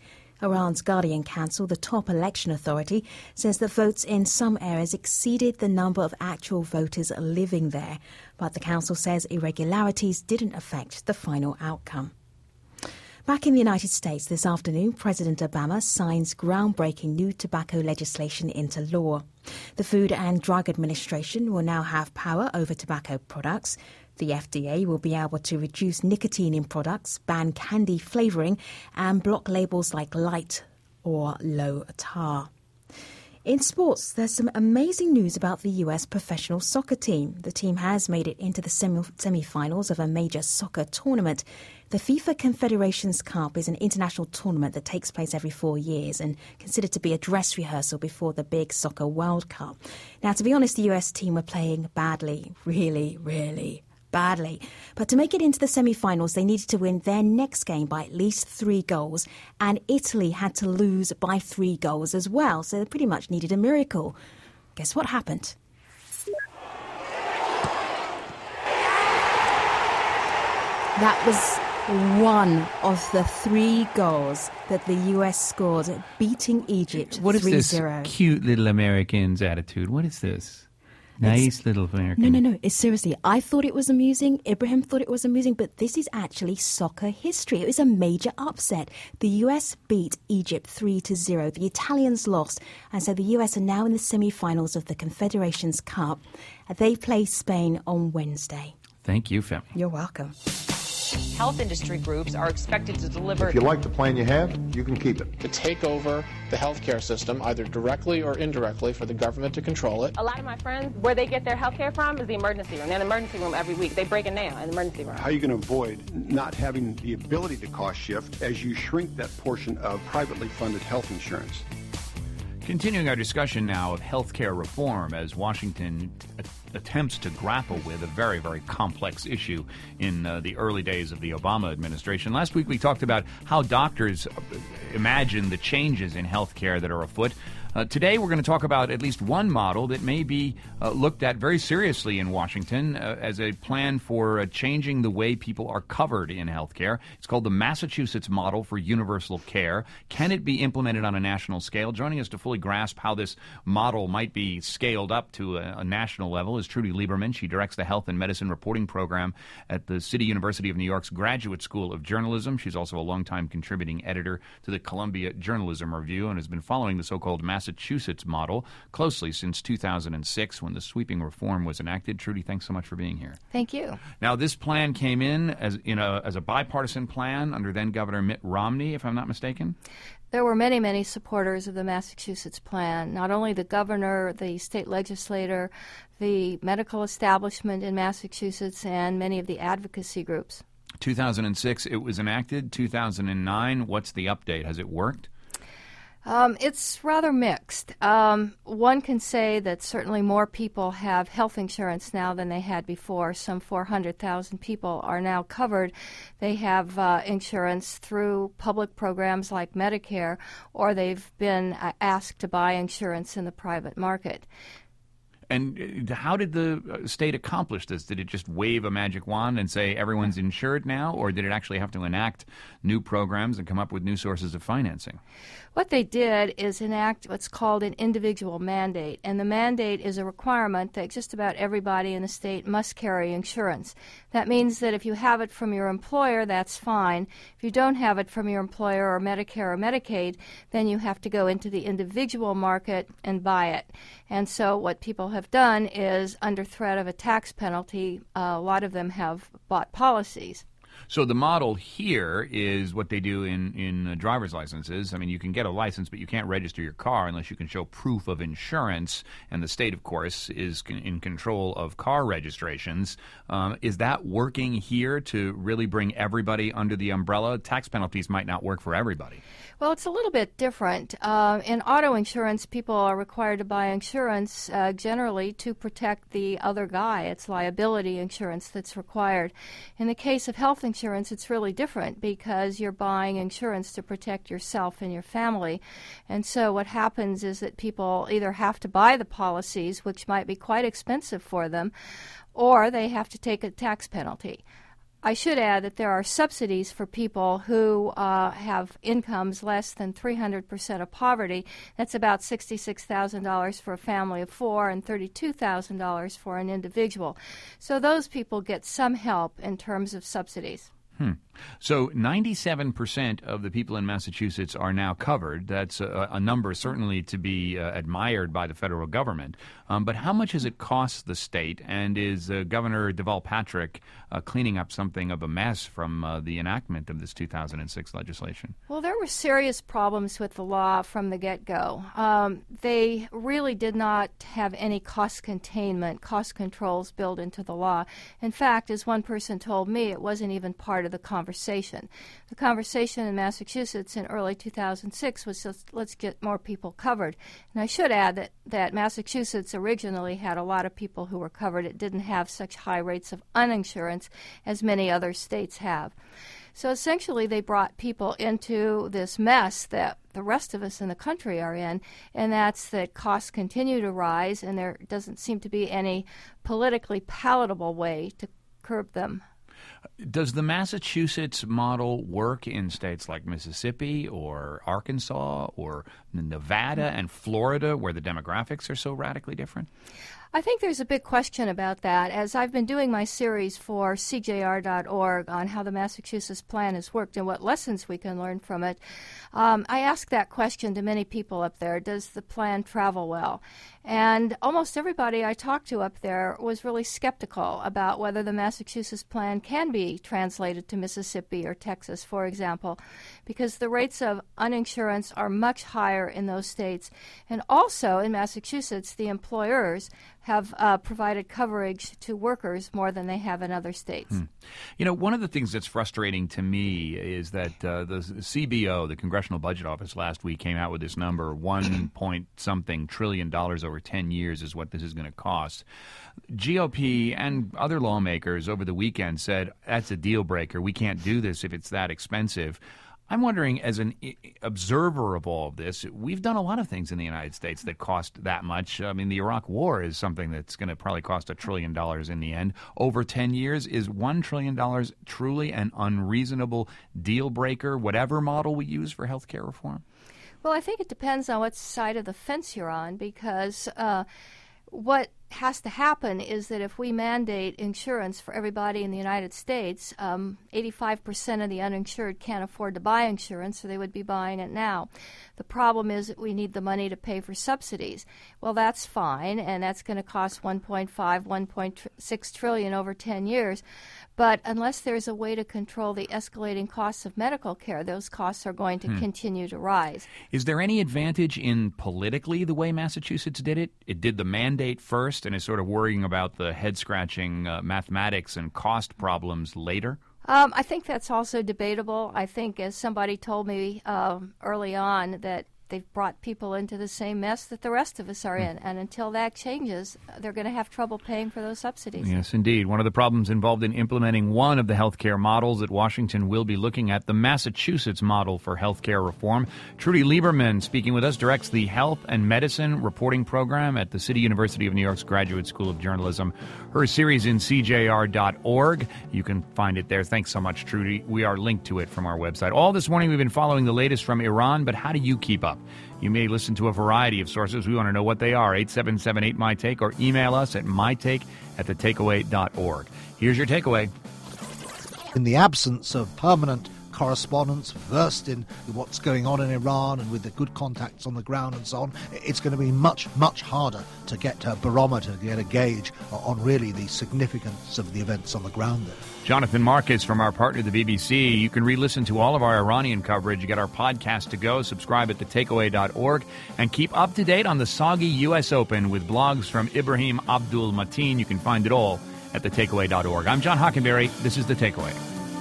Iran's Guardian Council, the top election authority, says that votes in some areas exceeded the number of actual voters living there, but the council says irregularities didn't affect the final outcome. Back in the United States this afternoon, President Obama signs groundbreaking new tobacco legislation into law. The Food and Drug Administration will now have power over tobacco products. The F D A will be able to reduce nicotine in products, ban candy flavouring, and block labels like light or low tar. In sports, there's some amazing news about the U S professional soccer team. The team has made it into the semi- semi-finals of a major soccer tournament. The FIFA Confederations Cup is an international tournament that takes place every four years and considered to be a dress rehearsal before the big Soccer World Cup. Now, to be honest, the U S team were playing badly, really, really badly. But to make it into the semi-finals, they needed to win their next game by at least three goals, and Italy had to lose by three goals as well, so they pretty much needed a miracle. Guess what happened? That was one of the three goals that the U S scored, beating Egypt What is three zero. this cute little American's attitude? What is this? Nice It's, little American. No, no, no. It's seriously. I thought it was amusing. Ibrahim thought it was amusing. But this is actually soccer history. It was a major upset. The U S beat Egypt three to zero. The Italians lost. And so the U S are now in the semi-finals of the Confederations Cup. They play Spain on Wednesday. Thank you, Femi. You're welcome. Health industry groups are expected to deliver. If you like the plan you have, you can keep it. To take over the healthcare system, either directly or indirectly, for the government to control it. A lot of my friends, where they get their health care from is the emergency room. They're in the emergency room every week. They break it down in the emergency room. How are you going to avoid not having the ability to cost shift as you shrink that portion of privately funded health insurance? Continuing our discussion now of healthcare reform as Washington a- attempts to grapple with a very, very complex issue in uh, the early days of the Obama administration. Last week we talked about how doctors imagine the changes in healthcare that are afoot. Uh, today we're going to talk about at least one model that may be uh, looked at very seriously in Washington uh, as a plan for uh, changing the way people are covered in health care. It's called the Massachusetts Model for Universal Care. Can it be implemented on a national scale? Joining us to fully grasp how this model might be scaled up to a, a national level is Trudy Lieberman. She directs the Health and Medicine Reporting Program at the City University of New York's Graduate School of Journalism. She's also a longtime contributing editor to the Columbia Journalism Review and has been following the so-called Massachusetts model closely since two thousand six when the sweeping reform was enacted. Trudy, thanks so much for being here. Thank you. Now, this plan came in as in a as a bipartisan plan under then Governor Mitt Romney, if I'm not mistaken. There were many, many supporters of the Massachusetts plan, not only the governor, the state legislator, the medical establishment in Massachusetts, and many of the advocacy groups. two thousand six, it was enacted. two thousand nine, what's the update? Has it worked? Um, it's rather mixed. Um, one can say that certainly more people have health insurance now than they had before. Some four hundred thousand people are now covered. They have uh, insurance through public programs like Medicare, or they've been uh, asked to buy insurance in the private market. And how did the state accomplish this? Did it just wave a magic wand and say everyone's insured now, or did it actually have to enact new programs and come up with new sources of financing? What they did is enact what's called an individual mandate, and the mandate is a requirement that just about everybody in the state must carry insurance. That means that if you have it from your employer, that's fine. If you don't have it from your employer or Medicare or Medicaid, then you have to go into the individual market and buy it. And so what people have done is, under threat of a tax penalty, uh, a lot of them have bought policies. So the model here is what they do in, in uh, driver's licenses. I mean, you can get a license, but you can't register your car unless you can show proof of insurance. And the state, of course, is con- in control of car registrations. Um, is that working here to really bring everybody under the umbrella? Tax penalties might not work for everybody. Well, it's a little bit different. Uh, in auto insurance, people are required to buy insurance uh, generally to protect the other guy. It's liability insurance that's required. In the case of health insurance, it's really different because you're buying insurance to protect yourself and your family. And so what happens is that people either have to buy the policies, which might be quite expensive for them, or they have to take a tax penalty. I should add that there are subsidies for people who uh, have incomes less than three hundred percent of poverty. That's about sixty-six thousand dollars for a family of four and thirty-two thousand dollars for an individual. So those people get some help in terms of subsidies. Hmm. So ninety-seven percent of the people in Massachusetts are now covered. That's a, a number certainly to be uh, admired by the federal government. Um, but how much has it cost the state? And is uh, Governor Deval Patrick uh, cleaning up something of a mess from uh, the enactment of this two thousand six legislation? Well, there were serious problems with the law from the get-go. Um, they really did not have any cost containment, cost controls built into the law. In fact, as one person told me, it wasn't even part of the conversation. The conversation in Massachusetts in early two thousand six was just, let's get more people covered. And I should add that, that Massachusetts originally had a lot of people who were covered. It didn't have such high rates of uninsurance as many other states have. So essentially they brought people into this mess that the rest of us in the country are in, and that's that costs continue to rise, and there doesn't seem to be any politically palatable way to curb them. Does the Massachusetts model work in states like Mississippi or Arkansas or Nevada and Florida, where the demographics are so radically different? I think there's a big question about that. As I've been doing my series for C J R dot org on how the Massachusetts plan has worked and what lessons we can learn from it, um, I asked that question to many people up there. Does the plan travel well? And almost everybody I talked to up there was really skeptical about whether the Massachusetts plan can be translated to Mississippi or Texas, for example, because the rates of uninsurance are much higher in those states. And also in Massachusetts, the employers have uh, provided coverage to workers more than they have in other states. Hmm. You know, one of the things that's frustrating to me is that uh, the C B O, the Congressional Budget Office, last week came out with this number, one point something trillion dollars over ten years is what this is going to cost. G O P and other lawmakers over the weekend said, that's a deal breaker. We can't do this if it's that expensive. I'm wondering, as an observer of all of this, we've done a lot of things in the United States that cost that much. I mean, the Iraq War is something that's going to probably cost a trillion dollars in the end. Over ten years, is one trillion dollars truly an unreasonable deal breaker, whatever model we use for health care reform? Well, I think it depends on what side of the fence you're on, because uh, what has to happen is that if we mandate insurance for everybody in the United States, um, eighty-five percent of the uninsured can't afford to buy insurance, so they would be buying it now. The problem is that we need the money to pay for subsidies. Well, that's fine, and that's going to cost one point five, one point six trillion over ten years. But unless there's a way to control the escalating costs of medical care, those costs are going to hmm. continue to rise. Is there any advantage in politically the way Massachusetts did it? It did the mandate first and is sort of worrying about the head-scratching uh, mathematics and cost problems later? Um, I think that's also debatable. I think, as somebody told me um, early on, that they've brought people into the same mess that the rest of us are in. And until that changes, they're going to have trouble paying for those subsidies. Yes, indeed. One of the problems involved in implementing one of the healthcare models that Washington will be looking at, the Massachusetts model for healthcare reform. Trudy Lieberman, speaking with us, directs the Health and Medicine Reporting Program at the City University of New York's Graduate School of Journalism. Her series in C J R dot org. You can find it there. Thanks so much, Trudy. We are linked to it from our website. All this morning we've been following the latest from Iran, but how do you keep up? You may listen to a variety of sources. We want to know what they are. eight seven seven eight, M Y Take or email us at mytake at the takeaway dot org. Here's your takeaway. In the absence of permanent correspondents versed in what's going on in Iran and with the good contacts on the ground and so on, it's going to be much, much harder to get a barometer, to get a gauge on really the significance of the events on the ground there. Jonathan Marcus from our partner, the B B C. You can re-listen to all of our Iranian coverage. You get our podcast to go. Subscribe at the takeaway dot org and keep up to date on the soggy U S Open with blogs from Ibrahim Abdul Mateen. You can find it all at the takeaway dot org. I'm John Hockenberry. This is The Takeaway.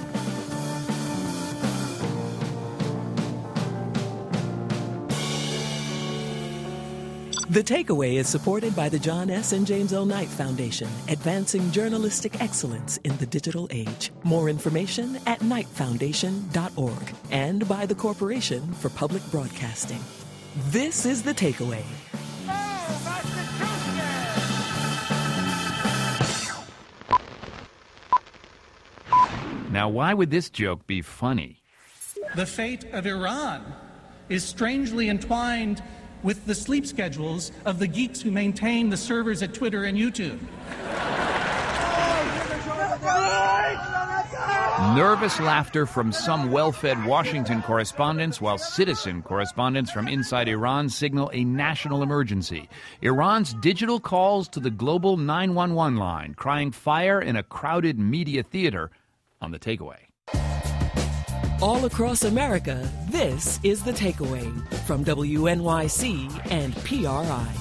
The Takeaway is supported by the John S. and James L. Knight Foundation, advancing journalistic excellence in the digital age. More information at knight foundation dot org and by the Corporation for Public Broadcasting. This is The Takeaway. Oh, Now, why would this joke be funny? The fate of Iran is strangely entwined with the sleep schedules of the geeks who maintain the servers at Twitter and YouTube. Nervous laughter from some well-fed Washington correspondents, while citizen correspondents from inside Iran signal a national emergency. Iran's digital calls to the global nine one one line, crying fire in a crowded media theater on The Takeaway. All across America, this is The Takeaway from W N Y C and P R I.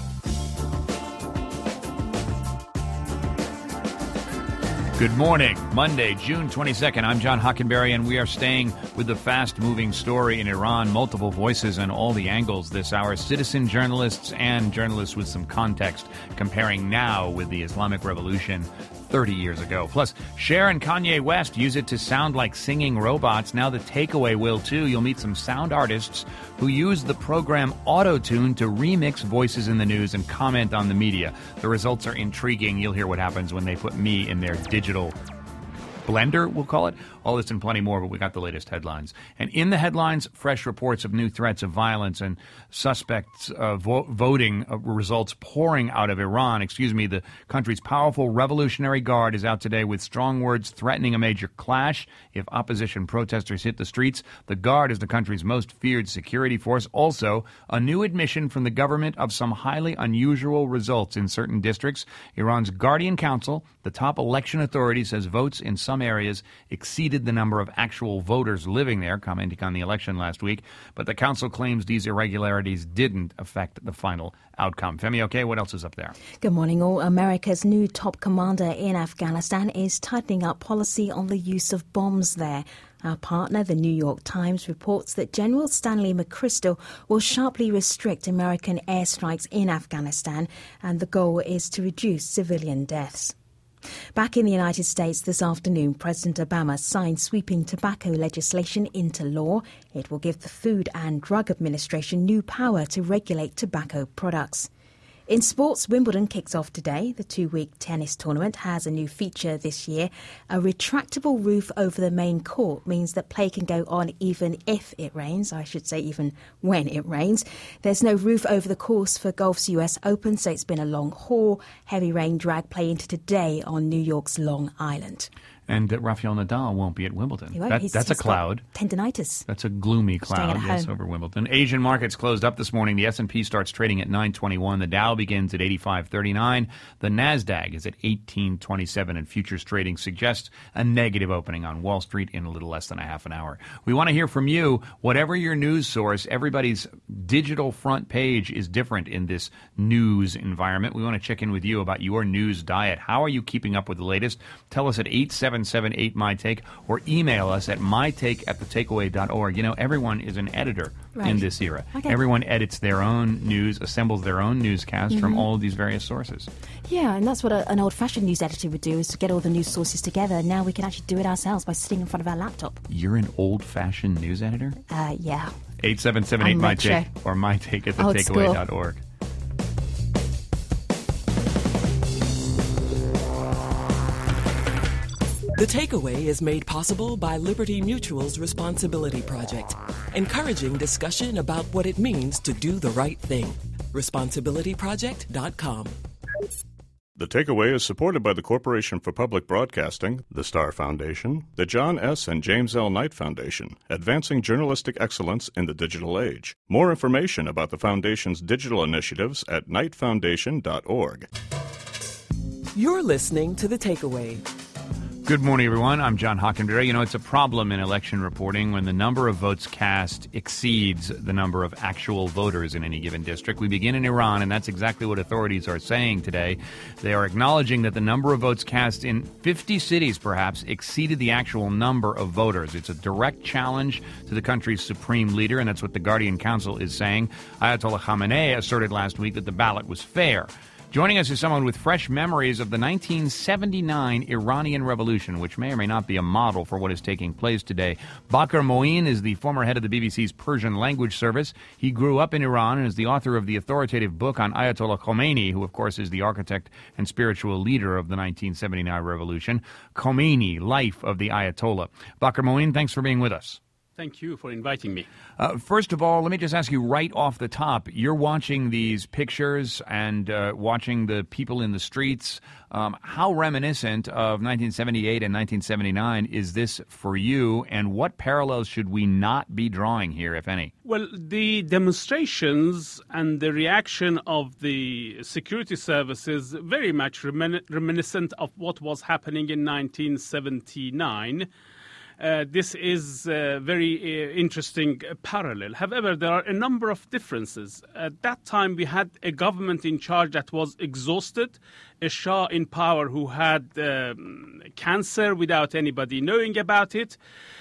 Good morning. Monday, June twenty-second. I'm John Hockenberry, and we are staying with the fast-moving story in Iran. Multiple voices and all the angles this hour. Citizen journalists and journalists with some context, comparing now with the Islamic Revolution thirty years ago. Plus, Cher and Kanye West use it to sound like singing robots. Now The Takeaway will, too. You'll meet some sound artists who use the program Auto-Tune to remix voices in the news and comment on the media. The results are intriguing. You'll hear what happens when they put me in their digital blender, we'll call it. All this and plenty more, but we got the latest headlines. And in the headlines, fresh reports of new threats of violence and suspects uh, vo- voting uh, results pouring out of Iran. Excuse me, the country's powerful Revolutionary Guard is out today with strong words threatening a major clash if opposition protesters hit the streets. The Guard is the country's most feared security force. Also, a new admission from the government of some highly unusual results in certain districts. Iran's Guardian Council, the top election authority, says votes in some areas exceeded the number of actual voters living there, commenting on the election last week. But the council claims these irregularities didn't affect the final outcome. Femi, okay, what else is up there? Good morning, all. America's new top commander in Afghanistan is tightening up policy on the use of bombs there. Our partner, the New York Times, reports that General Stanley McChrystal will sharply restrict American airstrikes in Afghanistan, and the goal is to reduce civilian deaths. Back in the United States this afternoon, President Obama signed sweeping tobacco legislation into law. It will give the Food and Drug Administration new power to regulate tobacco products. In sports, Wimbledon kicks off today. The two-week tennis tournament has a new feature this year. A retractable roof over the main court means that play can go on even if it rains. I should say even when it rains. There's no roof over the course for golf's U S Open, so it's been a long haul. Heavy rain dragged play into today on New York's Long Island. And uh, Rafael Nadal won't be at Wimbledon. He won't. That, He's- that's he's a cloud. got tendinitis. That's a gloomy Staying cloud, at yes, home. over Wimbledon. Asian markets closed up this morning. The S and P starts trading at nine twenty-one. The Dow begins at eighty-five thirty-nine. The Nasdaq is at eighteen twenty-seven, and futures trading suggests a negative opening on Wall Street in a little less than a half an hour. We want to hear from you. Whatever your news source, everybody's digital front page is different in this news environment. We want to check in with you about your news diet. How are you keeping up with the latest? Tell us at eight seven seven eight my take, or email us at mytake at the takeaway dot org. You know, everyone is an editor Right. in this era. Okay. Everyone edits their own news, assembles their own newscast from Mhm. all of these various sources. Yeah, and that's what a, an old-fashioned news editor would do, is to get all the news sources together. Now we can actually do it ourselves by sitting in front of our laptop. You're an old-fashioned news editor? Uh, yeah. eight seven seven eight I'm my retro. take or mytake at the Old takeaway dot org. The Takeaway is made possible by Liberty Mutual's Responsibility Project, encouraging discussion about what it means to do the right thing. responsibility project dot com. The Takeaway is supported by the Corporation for Public Broadcasting, the Star Foundation, the John S. and James L. Knight Foundation, advancing journalistic excellence in the digital age. More information about the Foundation's digital initiatives at knight foundation dot org. You're listening to The Takeaway. Good morning, everyone. I'm John Hockenberry. You know, it's a problem in election reporting when the number of votes cast exceeds the number of actual voters in any given district. We begin in Iran, and that's exactly what authorities are saying today. They are acknowledging that the number of votes cast in fifty cities, perhaps, exceeded the actual number of voters. It's a direct challenge to the country's supreme leader, and that's what the Guardian Council is saying. Ayatollah Khamenei asserted last week that the ballot was fair. Joining us is someone with fresh memories of the nineteen seventy-nine Iranian Revolution, which may or may not be a model for what is taking place today. Bakr Moeen is the former head of the B B C's Persian language service. He grew up in Iran and is the author of the authoritative book on Ayatollah Khomeini, who, of course, is the architect and spiritual leader of the nineteen seventy-nine revolution. Khomeini, Life of the Ayatollah. Bakr Moeen, thanks for being with us. Thank you for inviting me. Uh, first of all, let me just ask you right off the top, you're watching these pictures and uh, watching the people in the streets. Um, how reminiscent of nineteen seventy-eight and nineteen seventy-nine is this for you, and what parallels should we not be drawing here, if any? Well, the demonstrations and the reaction of the security services very much remin- reminiscent of what was happening in nineteen seventy-nine. Uh, this is a very uh, interesting uh, parallel. However, there are a number of differences. At that time, we had a government in charge that was exhausted, a Shah in power who had um, cancer without anybody knowing about it.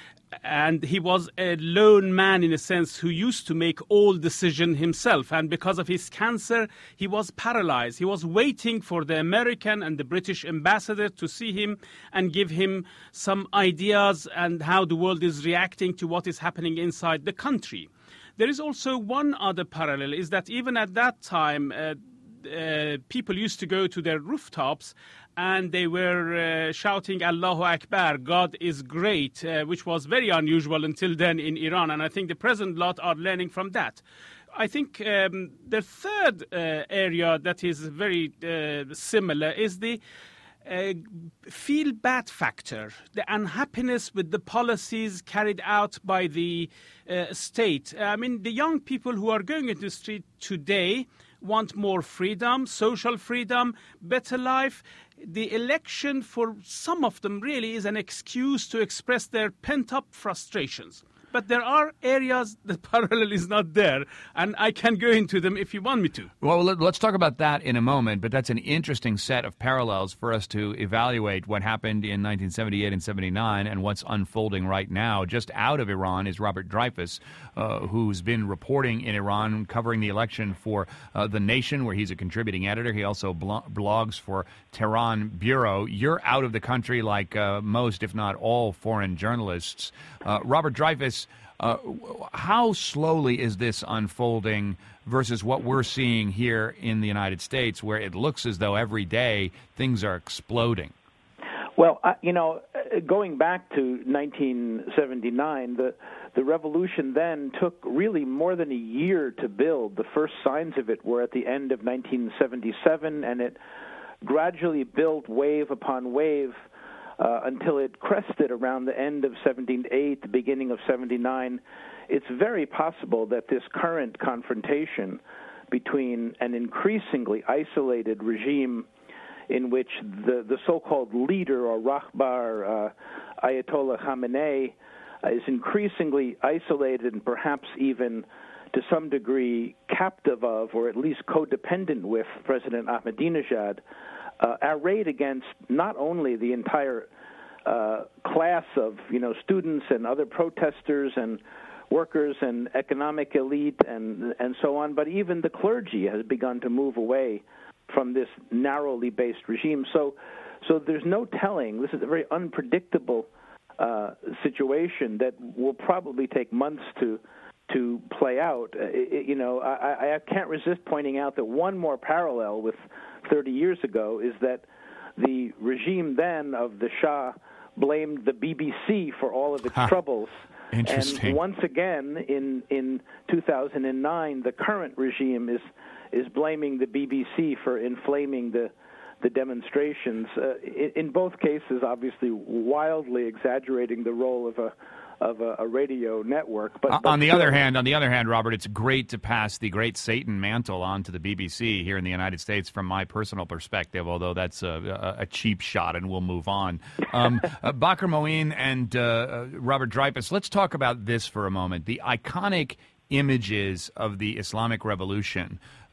And he was a lone man, in a sense, who used to make all decisions himself. And because of his cancer, he was paralyzed. He was waiting for the American and the British ambassador to see him and give him some ideas and how the world is reacting to what is happening inside the country. There is also one other parallel, is that even at that time, uh, uh, people used to go to their rooftops and they were uh, shouting Allahu Akbar, God is great, uh, which was very unusual until then in Iran. And I think the present lot are learning from that. I think um, the third uh, area that is very uh, similar is the uh, feel bad factor, the unhappiness with the policies carried out by the uh, state. I mean, the young people who are going into the street today want more freedom, social freedom, better life. The election for some of them really is an excuse to express their pent-up frustrations. But there are areas the parallel is not there, and I can go into them if you want me to. Well, let's talk about that in a moment, but that's an interesting set of parallels for us to evaluate what happened in nineteen seventy-eight and seventy-nine and what's unfolding right now. Just out of Iran is Robert Dreyfuss, uh, who's been reporting in Iran, covering the election for uh, The Nation, where he's a contributing editor. He also blo- blogs for Tehran Bureau. You're out of the country like uh, most, if not all, foreign journalists. Uh, Robert Dreyfuss, Uh, how slowly is this unfolding versus what we're seeing here in the United States, where it looks as though every day things are exploding? Well, uh, you know, going back to nineteen seventy-nine, the the revolution then took really more than a year to build. The first signs of it were at the end of nineteen seventy-seven, and it gradually built wave upon wave Uh, until it crested around the end of seventy-eight, the beginning of seventy-nine. It's very possible that this current confrontation between an increasingly isolated regime in which the, the so-called leader or Rahbar, uh, Ayatollah Khamenei, uh, is increasingly isolated and perhaps even to some degree captive of, or at least codependent with, President Ahmadinejad, Uh, arrayed against not only the entire uh, class of, you know, students and other protesters and workers and economic elite and and so on, but even the clergy has begun to move away from this narrowly based regime. So, so there's no telling. This is a very unpredictable uh, situation that will probably take months to to play out. Uh, it, you know, I, I can't resist pointing out that one more parallel with thirty years ago is that the regime then of the Shah blamed the B B C for all of its huh. troubles. Interesting. And once again, in in two thousand nine, the current regime is is blaming the B B C for inflaming the the demonstrations. Uh, in, in both cases, obviously, wildly exaggerating the role of a of a, a radio network. But, uh, but on the still, other hand, on the other hand, Robert, it's great to pass the great Satan mantle on to the B B C here in the United States from my personal perspective, although that's a, a, a cheap shot, and we'll move on. Um, uh, Bakr Moeen and uh, Robert Dreyfuss, let's talk about this for a moment. The iconic images of the Islamic Revolution.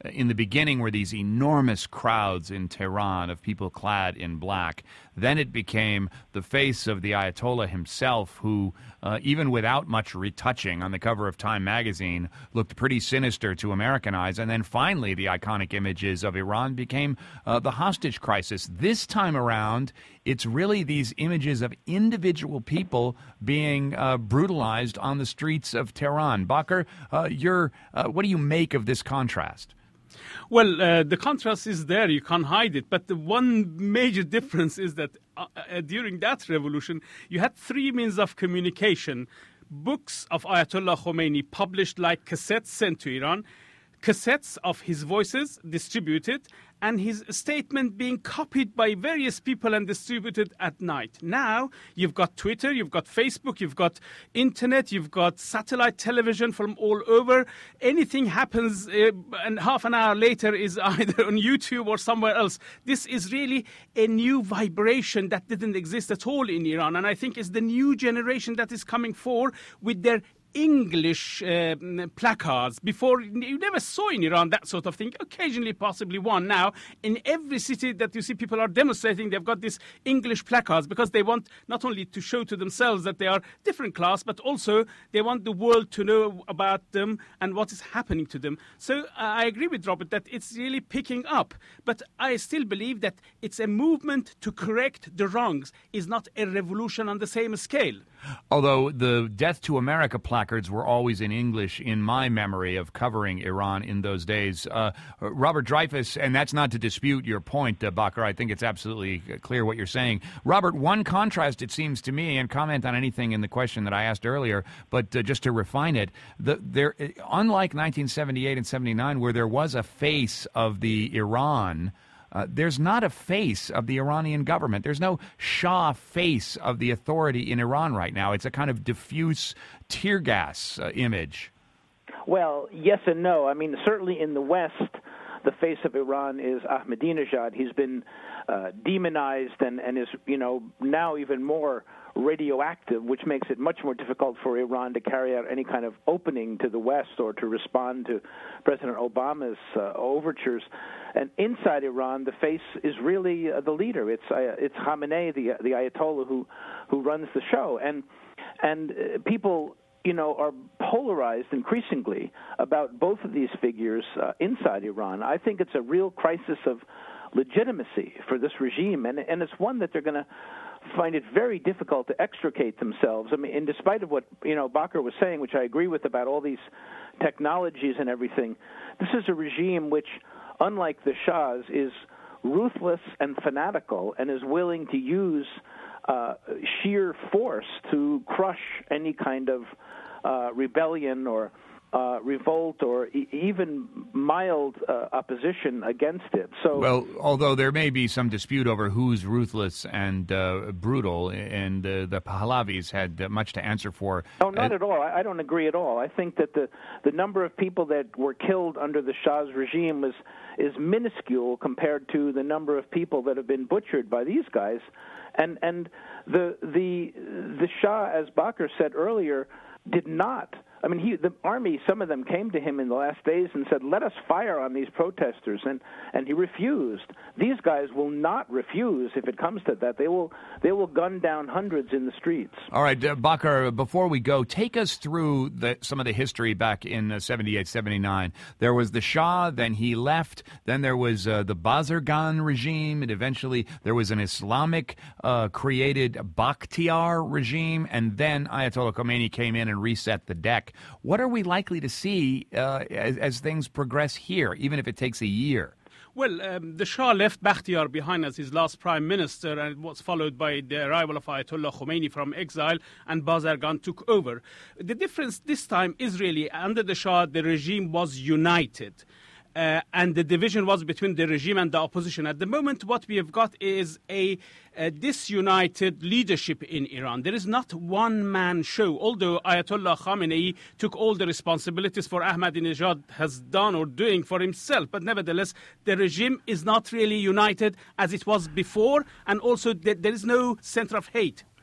in the beginning were these enormous crowds in Tehran of people clad in black. Then it became the face of the Ayatollah himself, who, uh, even without much retouching on the cover of Time magazine, looked pretty sinister to American eyes. And then finally, the iconic images of Iran became uh, the hostage crisis. This time around, it's really these images of individual people being uh, brutalized on the streets of Tehran. Bakr, uh, you're, uh, what do you make of this contrast? Well, uh, the contrast is there. You can't hide it. But the one major difference is that uh, uh, during that revolution, you had three means of communication. Books of Ayatollah Khomeini published like cassettes sent to Iran, cassettes of his voices distributed, and his statement being copied by various people and distributed at night. Now, you've got Twitter, you've got Facebook, you've got internet, you've got satellite television from all over. Anything happens uh, and half an hour later is either on YouTube or somewhere else. This is really a new vibration that didn't exist at all in Iran. And I think it's the new generation that is coming forward with their English uh, placards. Before, you never saw in Iran that sort of thing. Occasionally, possibly one. Now, in every city that you see people are demonstrating, they've got these English placards because they want not only to show to themselves that they are different class, but also they want the world to know about them and what is happening to them. So uh, I agree with Robert that it's really picking up. But I still believe that it's a movement to correct the wrongs. It's not a revolution on the same scale. Although the Death to America placards were always in English in my memory of covering Iran in those days. Uh, Robert Dreyfus, and that's not to dispute your point, uh, Bakr. I think it's absolutely clear what you're saying. Robert, one contrast, it seems to me, and comment on anything in the question that I asked earlier, but uh, just to refine it, the, there, unlike nineteen seventy-eight and seventy-nine, where there was a face of the Iran, Uh, there's not a face of the Iranian government. There's no Shah face of the authority in Iran right now. It's a kind of diffuse tear gas uh, image. Well, yes and no. I mean, certainly in the West, the face of Iran is Ahmadinejad. He's been uh, demonized and, and is, you know, now even more radioactive, which makes it much more difficult for Iran to carry out any kind of opening to the West or to respond to President Obama's uh, overtures. And inside Iran, the face is really uh, the leader. It's uh, it's Khamenei, the the Ayatollah, who who runs the show. And and uh, people, you know, are polarized increasingly about both of these figures uh, inside Iran. I think it's a real crisis of legitimacy for this regime, and and it's one that they're going to find it very difficult to extricate themselves. I mean, in despite of what, you know, Bakr was saying, which I agree with about all these technologies and everything, this is a regime which, unlike the Shah's, is ruthless and fanatical and is willing to use uh, sheer force to crush any kind of uh, rebellion or uh, revolt or e- even mild uh, opposition against it. So, well, although there may be some dispute over who's ruthless and uh, brutal, and uh, the Pahlavis had uh, much to answer for. Oh, not uh, at all. I, I don't agree at all. I think that the, the number of people that were killed under the Shah's regime was is minuscule compared to the number of people that have been butchered by these guys. And and the the the Shah, as Bakr said earlier, did not. I mean, he, the army, some of them came to him in the last days and said, let us fire on these protesters, and, and he refused. These guys will not refuse if it comes to that. They will they will gun down hundreds in the streets. All right, uh, Bakr, before we go, take us through the, some of the history back in uh, seventy-eight, seventy-nine. There was the Shah, then he left, then there was uh, the Bazargan regime, and eventually there was an Islamic uh, created Bakhtiar regime, and then Ayatollah Khomeini came in and reset the deck. What are we likely to see uh, as, as things progress here, even if it takes a year? Well, um, the Shah left Bakhtiar behind as his last prime minister, and it was followed by the arrival of Ayatollah Khomeini from exile, and Bazargan took over. The difference this time is really, under the Shah, the regime was united. Uh, and the division was between the regime and the opposition. At the moment, what we have got is a, a disunited leadership in Iran. There is not one-man show. Although Ayatollah Khamenei took all the responsibilities for Ahmadinejad has done or doing for himself, but nevertheless, the regime is not really united as it was before, and also th- there is no center of hate.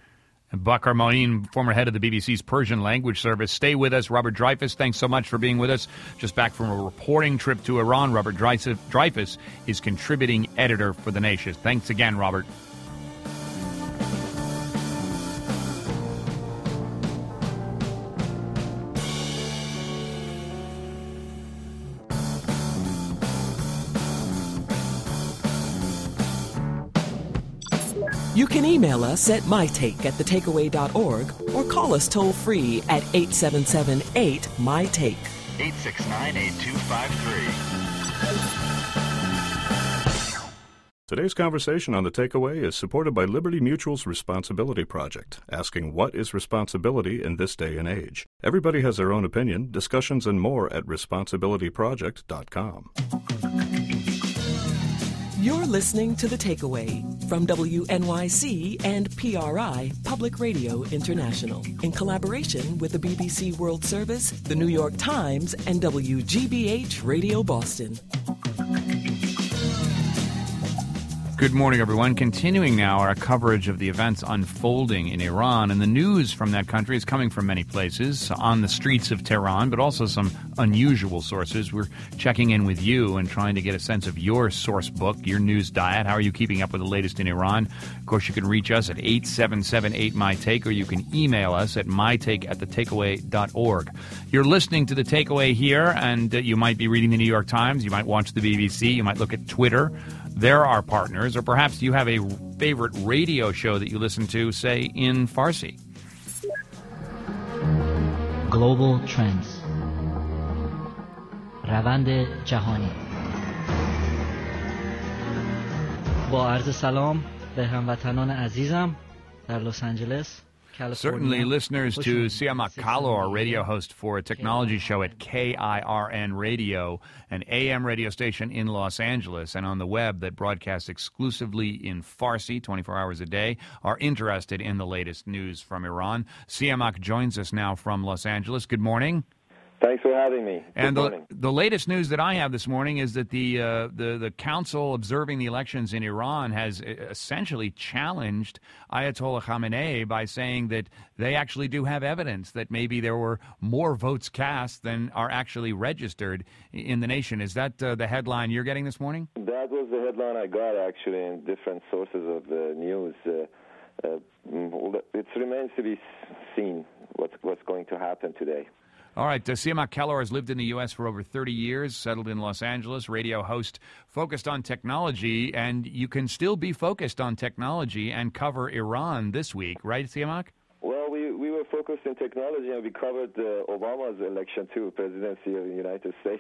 Bakr Moeen, former head of the B B C's Persian language service. Stay with us. Robert Dreyfuss, thanks so much for being with us. Just back from a reporting trip to Iran, Robert Dreyfuss is contributing editor for The Nation. Thanks again, Robert. You can email us at mytake at the takeaway dot org or call us toll-free at eight seven seven eight M Y take. eight six nine, eight two five three. Today's conversation on The Takeaway is supported by Liberty Mutual's Responsibility Project, asking what is responsibility in this day and age. Everybody has their own opinion. Discussions and more at responsibility project dot com. You're listening to The Takeaway from W N Y C and P R I Public Radio International in collaboration with the B B C World Service, the New York Times, and W G B H Radio Boston. Good morning, everyone. Continuing now our coverage of the events unfolding in Iran, and the news from that country is coming from many places, on the streets of Tehran, but also some unusual sources. We're checking in with you and trying to get a sense of your source book, your news diet. How are you keeping up with the latest in Iran? Of course, you can reach us at eight seven seven eight M Y take, or you can email us at mytake at the takeaway dot org. You're listening to The Takeaway here, and uh, you might be reading the New York Times, you might watch the B B C, you might look at Twitter. They're our partners, or perhaps you have a favorite radio show that you listen to, say, in Farsi. Global Trends. روند جهانی. با عرض سلام به هموطنان عزیزم در لس آنجلس. Certainly listeners to Siamak Kalor, radio host for a technology show at K I R N Radio, an A M radio station in Los Angeles, and on the web that broadcasts exclusively in Farsi twenty-four hours a day, are interested in the latest news from Iran. Siamak joins us now from Los Angeles. Good morning. Thanks for having me. Good and the, morning. the latest news that I have this morning is that the, uh, the the council observing the elections in Iran has essentially challenged Ayatollah Khamenei by saying that they actually do have evidence that maybe there were more votes cast than are actually registered in the nation. Is that uh, the headline you're getting this morning? That was the headline I got, actually, in different sources of the news. Uh, uh, it remains to be seen what's, what's going to happen today. All right, uh, Siamak Kalor has lived in the U S for over thirty years, settled in Los Angeles, radio host focused on technology, and you can still be focused on technology and cover Iran this week, right, Siamak? Well, we, we were focused in technology, and we covered uh, Obama's election, too, presidency of the United States.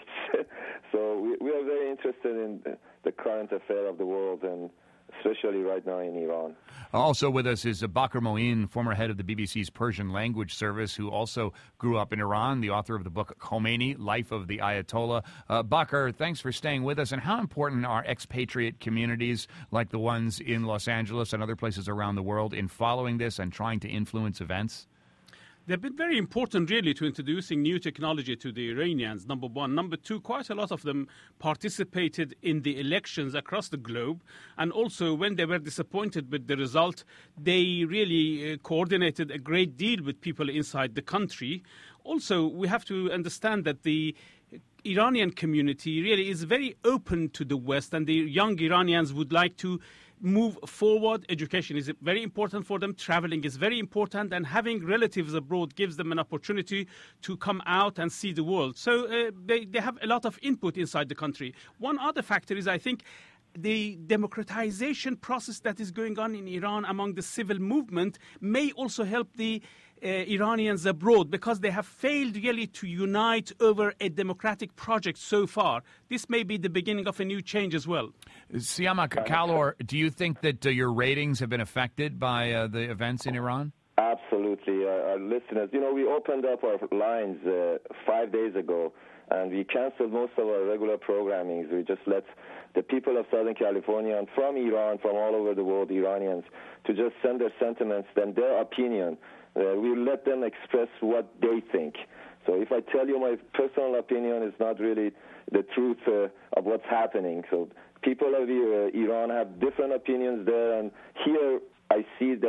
So we, we are very interested in the current affair of the world, and especially right now in Iran. Also with us is Bakr Moeen, former head of the B B C's Persian language service, who also grew up in Iran, the author of the book Khomeini, Life of the Ayatollah. Uh, Bakr, thanks for staying with us. And how important are expatriate communities like the ones in Los Angeles and other places around the world in following this and trying to influence events? They've been very important, really, to introducing new technology to the Iranians, number one. Number two, quite a lot of them participated in the elections across the globe. And also, when they were disappointed with the result, they really uh, coordinated a great deal with people inside the country. Also, we have to understand that the Iranian community really is very open to the West, and the young Iranians would like to move forward. Education is very important for them. Traveling is very important, and having relatives abroad gives them an opportunity to come out and see the world. So uh, they, they have a lot of input inside the country. One other factor is, I think, the democratization process that is going on in Iran among the civil movement may also help the uh, Iranians abroad, because they have failed really to unite over a democratic project so far. This may be the beginning of a new change as well. Siamak Kalor, do you think that uh, your ratings have been affected by uh, the events in Iran? Absolutely. Our, our listeners, you know, we opened up our lines uh, five days ago, and we canceled most of our regular programming. We just let the people of Southern California and from Iran, from all over the world, Iranians, to just send their sentiments and their opinion. Uh, we let them express what they think. So if I tell you my personal opinion, it's not really the truth uh, of what's happening. So people of uh, Iran have different opinions there, and here I see that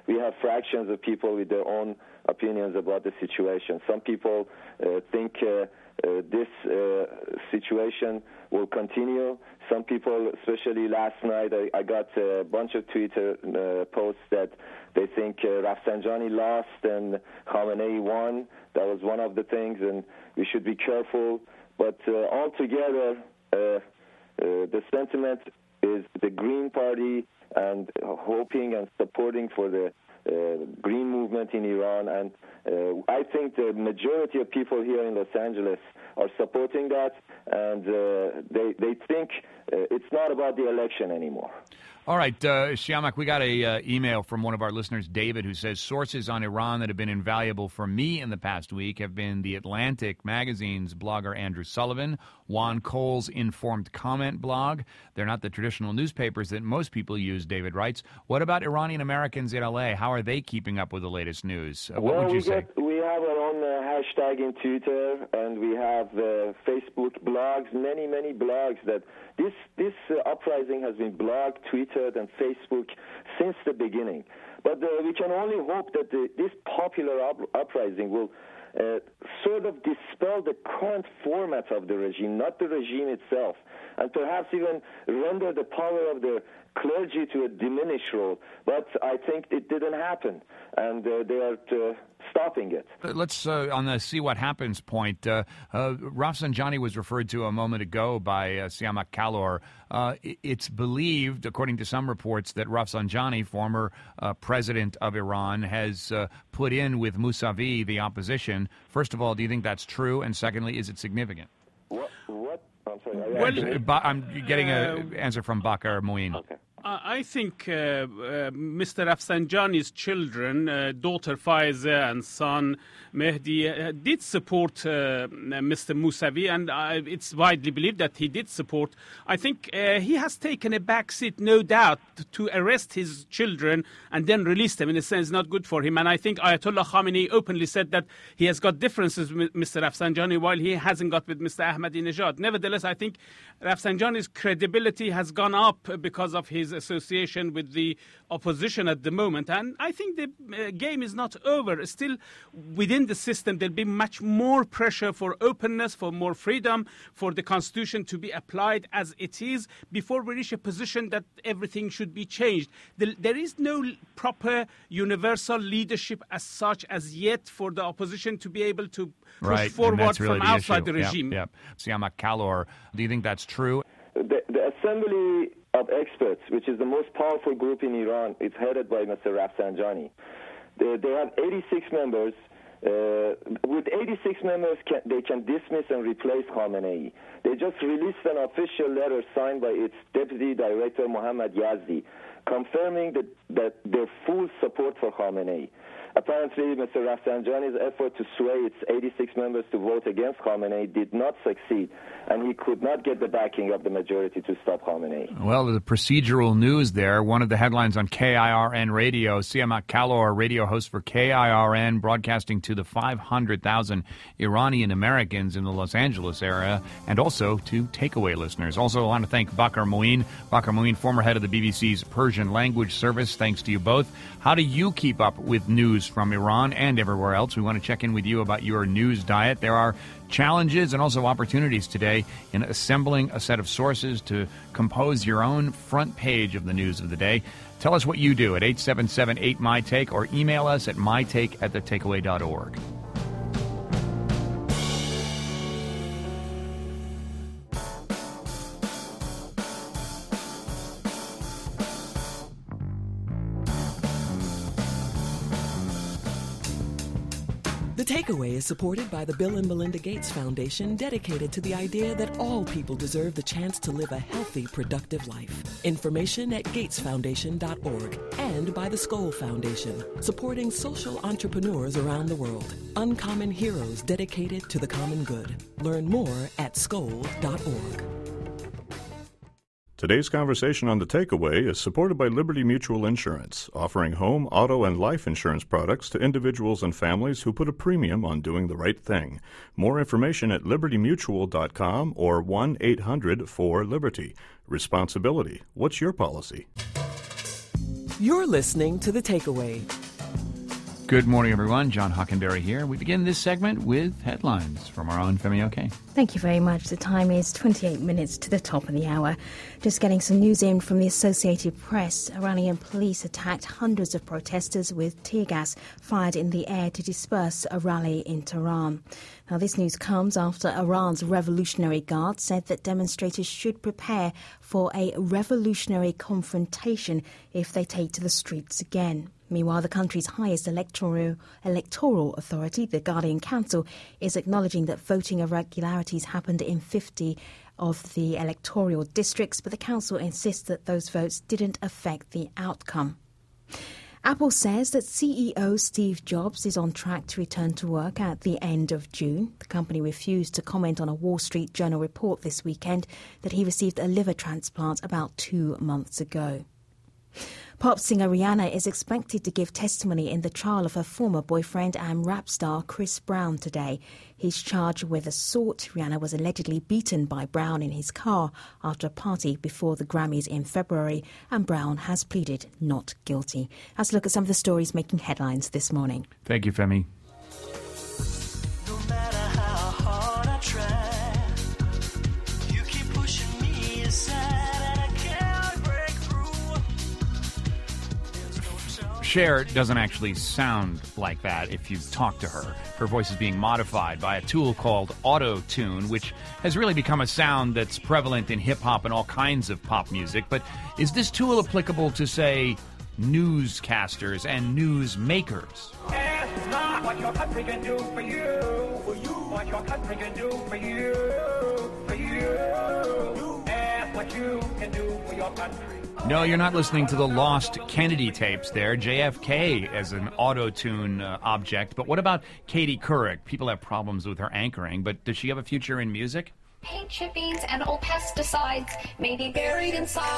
we have fractions of people with their own opinions about the situation. Some people uh, think uh, uh, this uh, situation will continue. Some people, especially last night, I, I got a bunch of Twitter uh, posts that they think uh, Rafsanjani lost and Khamenei won. That was one of the things, and we should be careful. But uh, altogether, uh, uh, the sentiment is the Green Party and hoping and supporting for the uh, Green movement in Iran. And uh, I think the majority of people here in Los Angeles are supporting that, and uh, they, they think uh, it's not about the election anymore. All right, uh, Siamak, we got a uh, email from one of our listeners, David, who says, sources on Iran that have been invaluable for me in the past week have been The Atlantic magazine's blogger Andrew Sullivan, Juan Cole's Informed Comment blog. They're not the traditional newspapers that most people use, David writes. What about Iranian Americans in L A? How are they keeping up with the latest news? Uh, what well, would you we say? Get, we have our own uh, hashtag in Twitter, and we have uh, Facebook blogs, many, many blogs that this, this uh, uprising has been blogged, tweeted, and Facebook since the beginning. But uh, we can only hope that the, this popular up, uprising will uh, sort of dispel the current format of the regime, not the regime itself, and perhaps even render the power of the clergy to a diminished role. But I think it didn't happen, and uh, they are uh, stopping it. Let's, uh, on the see what happens point, uh, uh, Rafsanjani was referred to a moment ago by uh, Siamak Kalor. Uh, it's believed, according to some reports, that Rafsanjani, former uh, president of Iran, has uh, put in with Mousavi, the opposition. First of all, do you think that's true? And secondly, is it significant? What? What? I'm sorry. Well, I'm getting an answer from Bakar Mouin. Okay. I think uh, uh, Mister Rafsanjani's children, uh, daughter Faiza and son Mehdi, uh, did support uh, Mister Mousavi, and uh, it's widely believed that he did support. I think uh, he has taken a backseat, no doubt, to arrest his children and then release them. In a sense, not good for him. And I think Ayatollah Khamenei openly said that he has got differences with Mister Rafsanjani while he hasn't got with Mister Ahmadinejad. Nevertheless, I think Rafsanjani's credibility has gone up because of his association with the opposition at the moment, and I think the uh, game is not over. Still, within the system, there'll be much more pressure for openness, for more freedom, for the constitution to be applied as it is before we reach a position that everything should be changed. The, there is no proper universal leadership as such as yet for the opposition to be able to push right. forward really from the outside issue. the regime. Yep, yep. Siamak Kalor, do you think that's true? The, the Assembly of Experts, which is the most powerful group in Iran, is headed by Mister Rafsanjani. They, they have eighty-six members. Uh, with eighty-six members, can, they can dismiss and replace Khamenei. They just released an official letter signed by its deputy director, Mohammad Yazdi, confirming that, that their full support for Khamenei. Apparently, Mister Rafsanjani's effort to sway its eighty-six members to vote against Khamenei did not succeed, and he could not get the backing of the majority to stop Khamenei. Well, the procedural news there, one of the headlines on K I R N Radio, Siamak Kalor, radio host for K I R N, broadcasting to the five hundred thousand Iranian Americans in the Los Angeles area, and also to takeaway listeners. Also, I want to thank Bakar Mouin. Bakar Mouin, former head of the B B C's Persian language service. Thanks to you both. How do you keep up with news from Iran and everywhere else? We want to check in with you about your news diet. There are challenges and also opportunities today in assembling a set of sources to compose your own front page of the news of the day. Tell us what you do at eight seven seven eight my take or email us at my take at the takeaway dot org. The Takeaway is supported by the Bill and Melinda Gates Foundation, dedicated to the idea that all people deserve the chance to live a healthy, productive life. Information at gates foundation dot org, and by the Skoll Foundation, supporting social entrepreneurs around the world. Uncommon heroes dedicated to the common good. Learn more at skoll dot org. Today's conversation on The Takeaway is supported by Liberty Mutual Insurance, offering home, auto, and life insurance products to individuals and families who put a premium on doing the right thing. More information at liberty mutual dot com or one eight hundred four liberty. Responsibility. What's your policy? You're listening to The Takeaway. Good morning, everyone. John Hockenberry here. We begin this segment with headlines from our own Femi Oke. Thank you very much. The time is twenty-eight minutes to the top of the hour. Just getting some news in from the Associated Press. Iranian police attacked hundreds of protesters with tear gas fired in the air to disperse a rally in Tehran. Now, this news comes after Iran's Revolutionary Guard said that demonstrators should prepare for a revolutionary confrontation if they take to the streets again. Meanwhile, the country's highest electoral, electoral authority, the Guardian Council, is acknowledging that voting irregularities happened in fifty of the electoral districts, but the council insists that those votes didn't affect the outcome. Apple says that C E O Steve Jobs is on track to return to work at the end of June. The company refused to comment on a Wall Street Journal report this weekend that he received a liver transplant about two months ago. Pop singer Rihanna is expected to give testimony in the trial of her former boyfriend and rap star Chris Brown today. He's charged with assault. Rihanna was allegedly beaten by Brown in his car after a party before the Grammys in February, and Brown has pleaded not guilty. Let's look at some of the stories making headlines this morning. Thank you, Femi. Cher doesn't actually sound like that if you talk to her. Her voice is being modified by a tool called Auto-Tune, which has really become a sound that's prevalent in hip-hop and all kinds of pop music. But is this tool applicable to, say, newscasters and news makers? Ask not what your country can do for you, for you. What your country can do for you, for you. Ask what you can do for your country. No, you're not listening to the lost Kennedy tapes there. J F K as an auto-tune uh, object. But what about Katie Couric? People have problems with her anchoring, but does she have a future in music? Paint chippings and old pesticides may be buried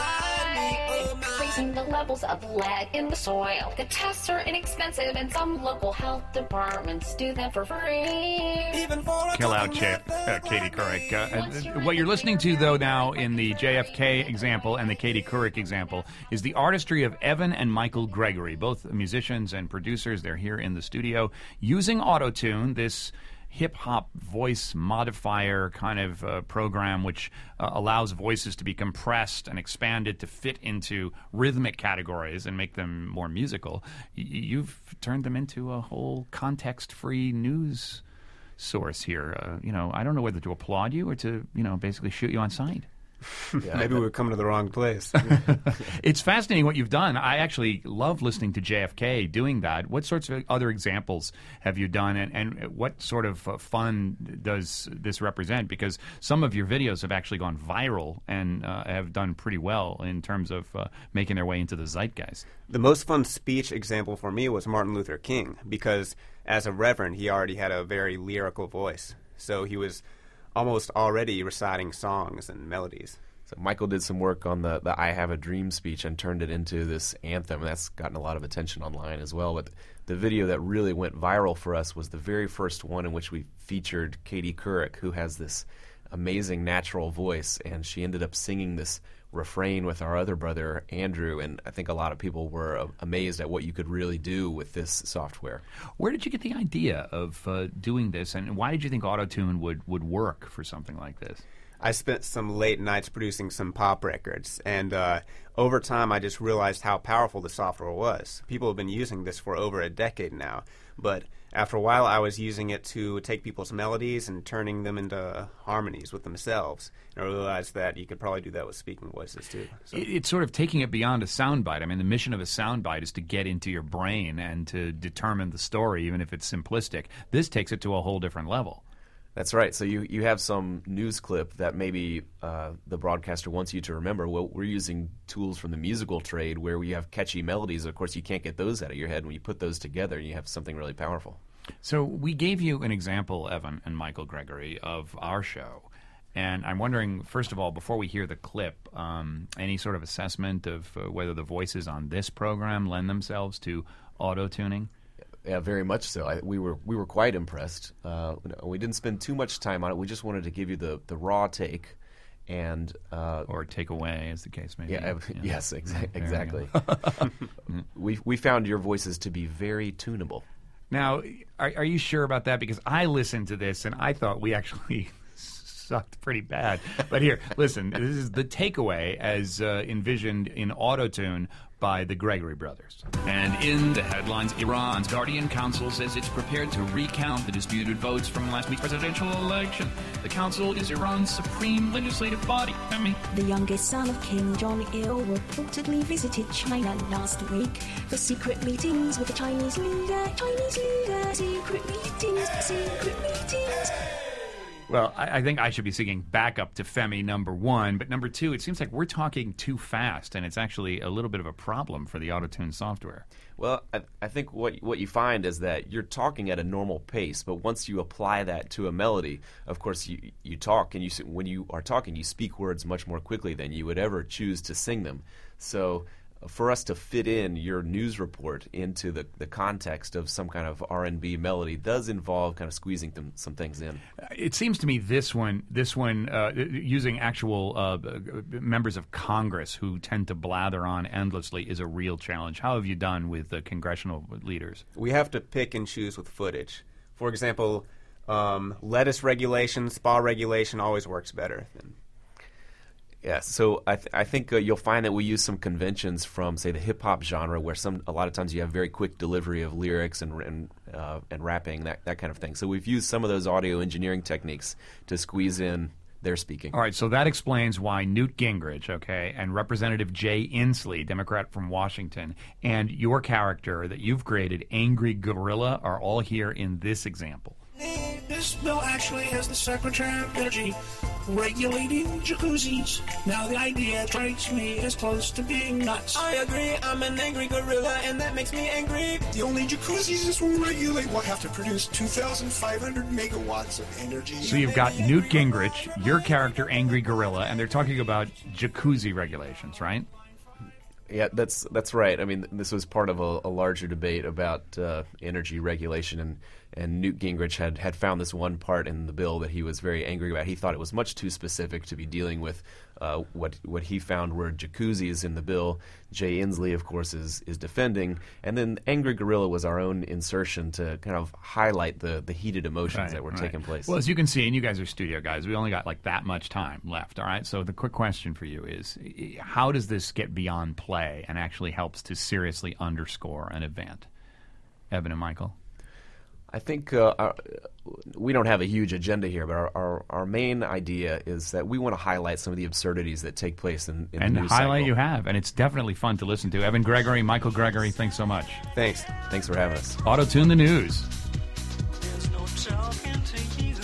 inside, raising the levels of lead in the soil. The tests are inexpensive and some local health departments do them for free. Even for Kill out Ch- uh, Katie Couric. Uh, what you're listening to, though, now in the J F K example and the Katie Couric example is the artistry of Evan and Michael Gregory, both musicians and producers. They're here in the studio using Auto-Tune, this hip-hop voice modifier kind of uh, program which uh, allows voices to be compressed and expanded to fit into rhythmic categories and make them more musical. Y- you've turned them into a whole context-free news source here. Uh, you know, I don't know whether to applaud you or to, you know, basically shoot you on sight. Yeah, maybe we're coming to the wrong place. It's fascinating what you've done. I actually love listening to J F K doing that. What sorts of other examples have you done, and, and what sort of uh, fun does this represent? Because some of your videos have actually gone viral and uh, have done pretty well in terms of uh, making their way into the zeitgeist. The most fun speech example for me was Martin Luther King, because as a reverend, he already had a very lyrical voice. So he was almost already reciting songs and melodies. So Michael did some work on the, the I Have a Dream speech and turned it into this anthem, and that's gotten a lot of attention online as well. But the video that really went viral for us was the very first one in which we featured Katie Couric, who has this amazing natural voice, and she ended up singing this refrain with our other brother, Andrew, and I think a lot of people were uh, amazed at what you could really do with this software. Where did you get the idea of uh, doing this, and why did you think Auto-Tune would, would work for something like this? I spent some late nights producing some pop records, and uh, over time I just realized how powerful the software was. People have been using this for over a decade now, but after a while I was using it to take people's melodies and turning them into harmonies with themselves. And I realized that you could probably do that with speaking voices too. So. It's sort of taking it beyond a soundbite. I mean, the mission of a soundbite is to get into your brain and to determine the story, even if it's simplistic. This takes it to a whole different level. That's right. So you, you have some news clip that maybe uh, the broadcaster wants you to remember. Well, we're using tools from the musical trade where we have catchy melodies. Of course, you can't get those out of your head. When you put those together, you have something really powerful. So we gave you an example, Evan and Michael Gregory, of our show. And I'm wondering, first of all, before we hear the clip, um, any sort of assessment of uh, whether the voices on this program lend themselves to auto-tuning? Yeah, very much so. I, we were we were quite impressed. Uh, we didn't spend too much time on it. We just wanted to give you the, the raw take, and uh, or take away, as the case may yeah, be. Yeah. Yes, exa- There exactly. you we we found your voices to be very tunable. Now, are, are you sure about that? Because I listened to this and I thought we actually sucked pretty bad. But here, listen, this is the takeaway as uh, envisioned in Autotune by the Gregory Brothers. And in the headlines, Iran's Guardian Council says it's prepared to recount the disputed votes from last week's presidential election. The council is Iran's supreme legislative body. I mean, the youngest son of King Jong-il reportedly visited China last week for secret meetings with the Chinese leader. Chinese leader, secret meetings, secret meetings. Well, I, I think I should be singing backup to Femi number one, but number two, it seems like we're talking too fast, and it's actually a little bit of a problem for the Autotune software. Well, I, I think what what you find is that you're talking at a normal pace, but once you apply that to a melody, of course, you you talk, and you when you are talking, you speak words much more quickly than you would ever choose to sing them. So for us to fit in your news report into the, the context of some kind of R and B melody does involve kind of squeezing them, some things in. It seems to me this one, this one, uh, using actual uh, members of Congress who tend to blather on endlessly is a real challenge. How have you done with the congressional leaders? We have to pick and choose with footage. For example, um, lettuce regulation, spa regulation always works better than Yeah, so I, th- I think uh, you'll find that we use some conventions from, say, the hip-hop genre, where some a lot of times you have very quick delivery of lyrics and and, uh, and rapping, that, that kind of thing. So we've used some of those audio engineering techniques to squeeze in their speaking. All right, so that explains why Newt Gingrich, okay, and Representative Jay Inslee, Democrat from Washington, and your character that you've created, Angry Gorilla, are all here in this example. This bill actually has the Secretary of Energy regulating jacuzzis. Now the idea strikes me as close to being nuts. I agree, I'm an angry gorilla, and that makes me angry. The only jacuzzis this will regulate will have to produce two thousand five hundred megawatts of energy. So you've got Newt Gingrich, your character, Angry Gorilla, and they're talking about jacuzzi regulations, right? Yeah, that's that's right. I mean, this was part of a, a larger debate about uh, energy regulation, and, and Newt Gingrich had, had found this one part in the bill that he was very angry about. He thought it was much too specific to be dealing with uh, what what he found were jacuzzis in the bill. Jay Inslee, of course, is is defending, and then Angry Gorilla was our own insertion to kind of highlight the, the heated emotions right, that were right. taking place. Well, as you can see, and you guys are studio guys, we only got like that much time left, all right? So the quick question for you is, how does this get beyond play and actually helps to seriously underscore an event? Evan and Michael? I think uh, our, we don't have a huge agenda here, but our, our, our main idea is that we want to highlight some of the absurdities that take place in, in and the news highlight cycle. you have, and it's definitely fun to listen to. Evan Gregory, Michael Gregory, thanks so much. Thanks. Thanks for having us. Auto-tune the news. There's no talking to you.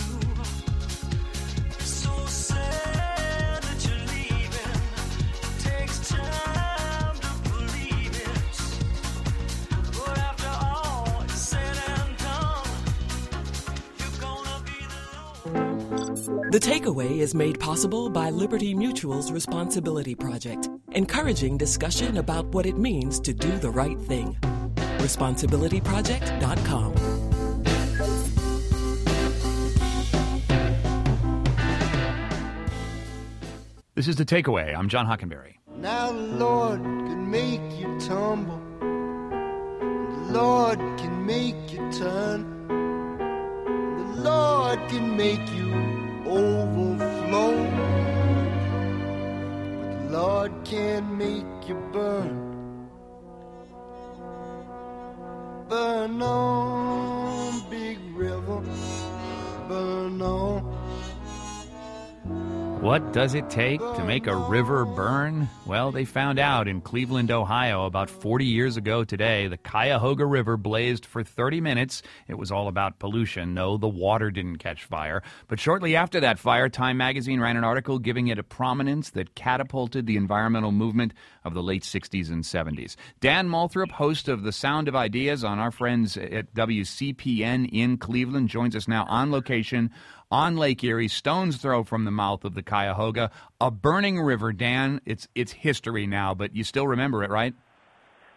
So sad that you're leaving. Takes time to believe it. But after all is said and done, you're gonna be the The Takeaway is made possible by Liberty Mutual's Responsibility Project, encouraging discussion about what it means to do the right thing. responsibility project dot com. This is The Takeaway. I'm John Hockenberry. Now the Lord can make you tumble. The Lord can make you turn. The Lord can make you overflow. But the Lord can make you burn. Burn on, big river. Burn on. What does it take to make a river burn? Well, they found out in Cleveland, Ohio, about forty years ago today. The Cuyahoga River blazed for thirty minutes. It was all about pollution. No, the water didn't catch fire. But shortly after that fire, Time magazine ran an article giving it a prominence that catapulted the environmental movement of the late sixties and seventies. Dan Moulthrop, host of The Sound of Ideas on our friends at W C P N in Cleveland, joins us now on location on Lake Erie, stone's throw from the mouth of the Cuyahoga, a burning river. Dan, it's it's history now, but you still remember it, right?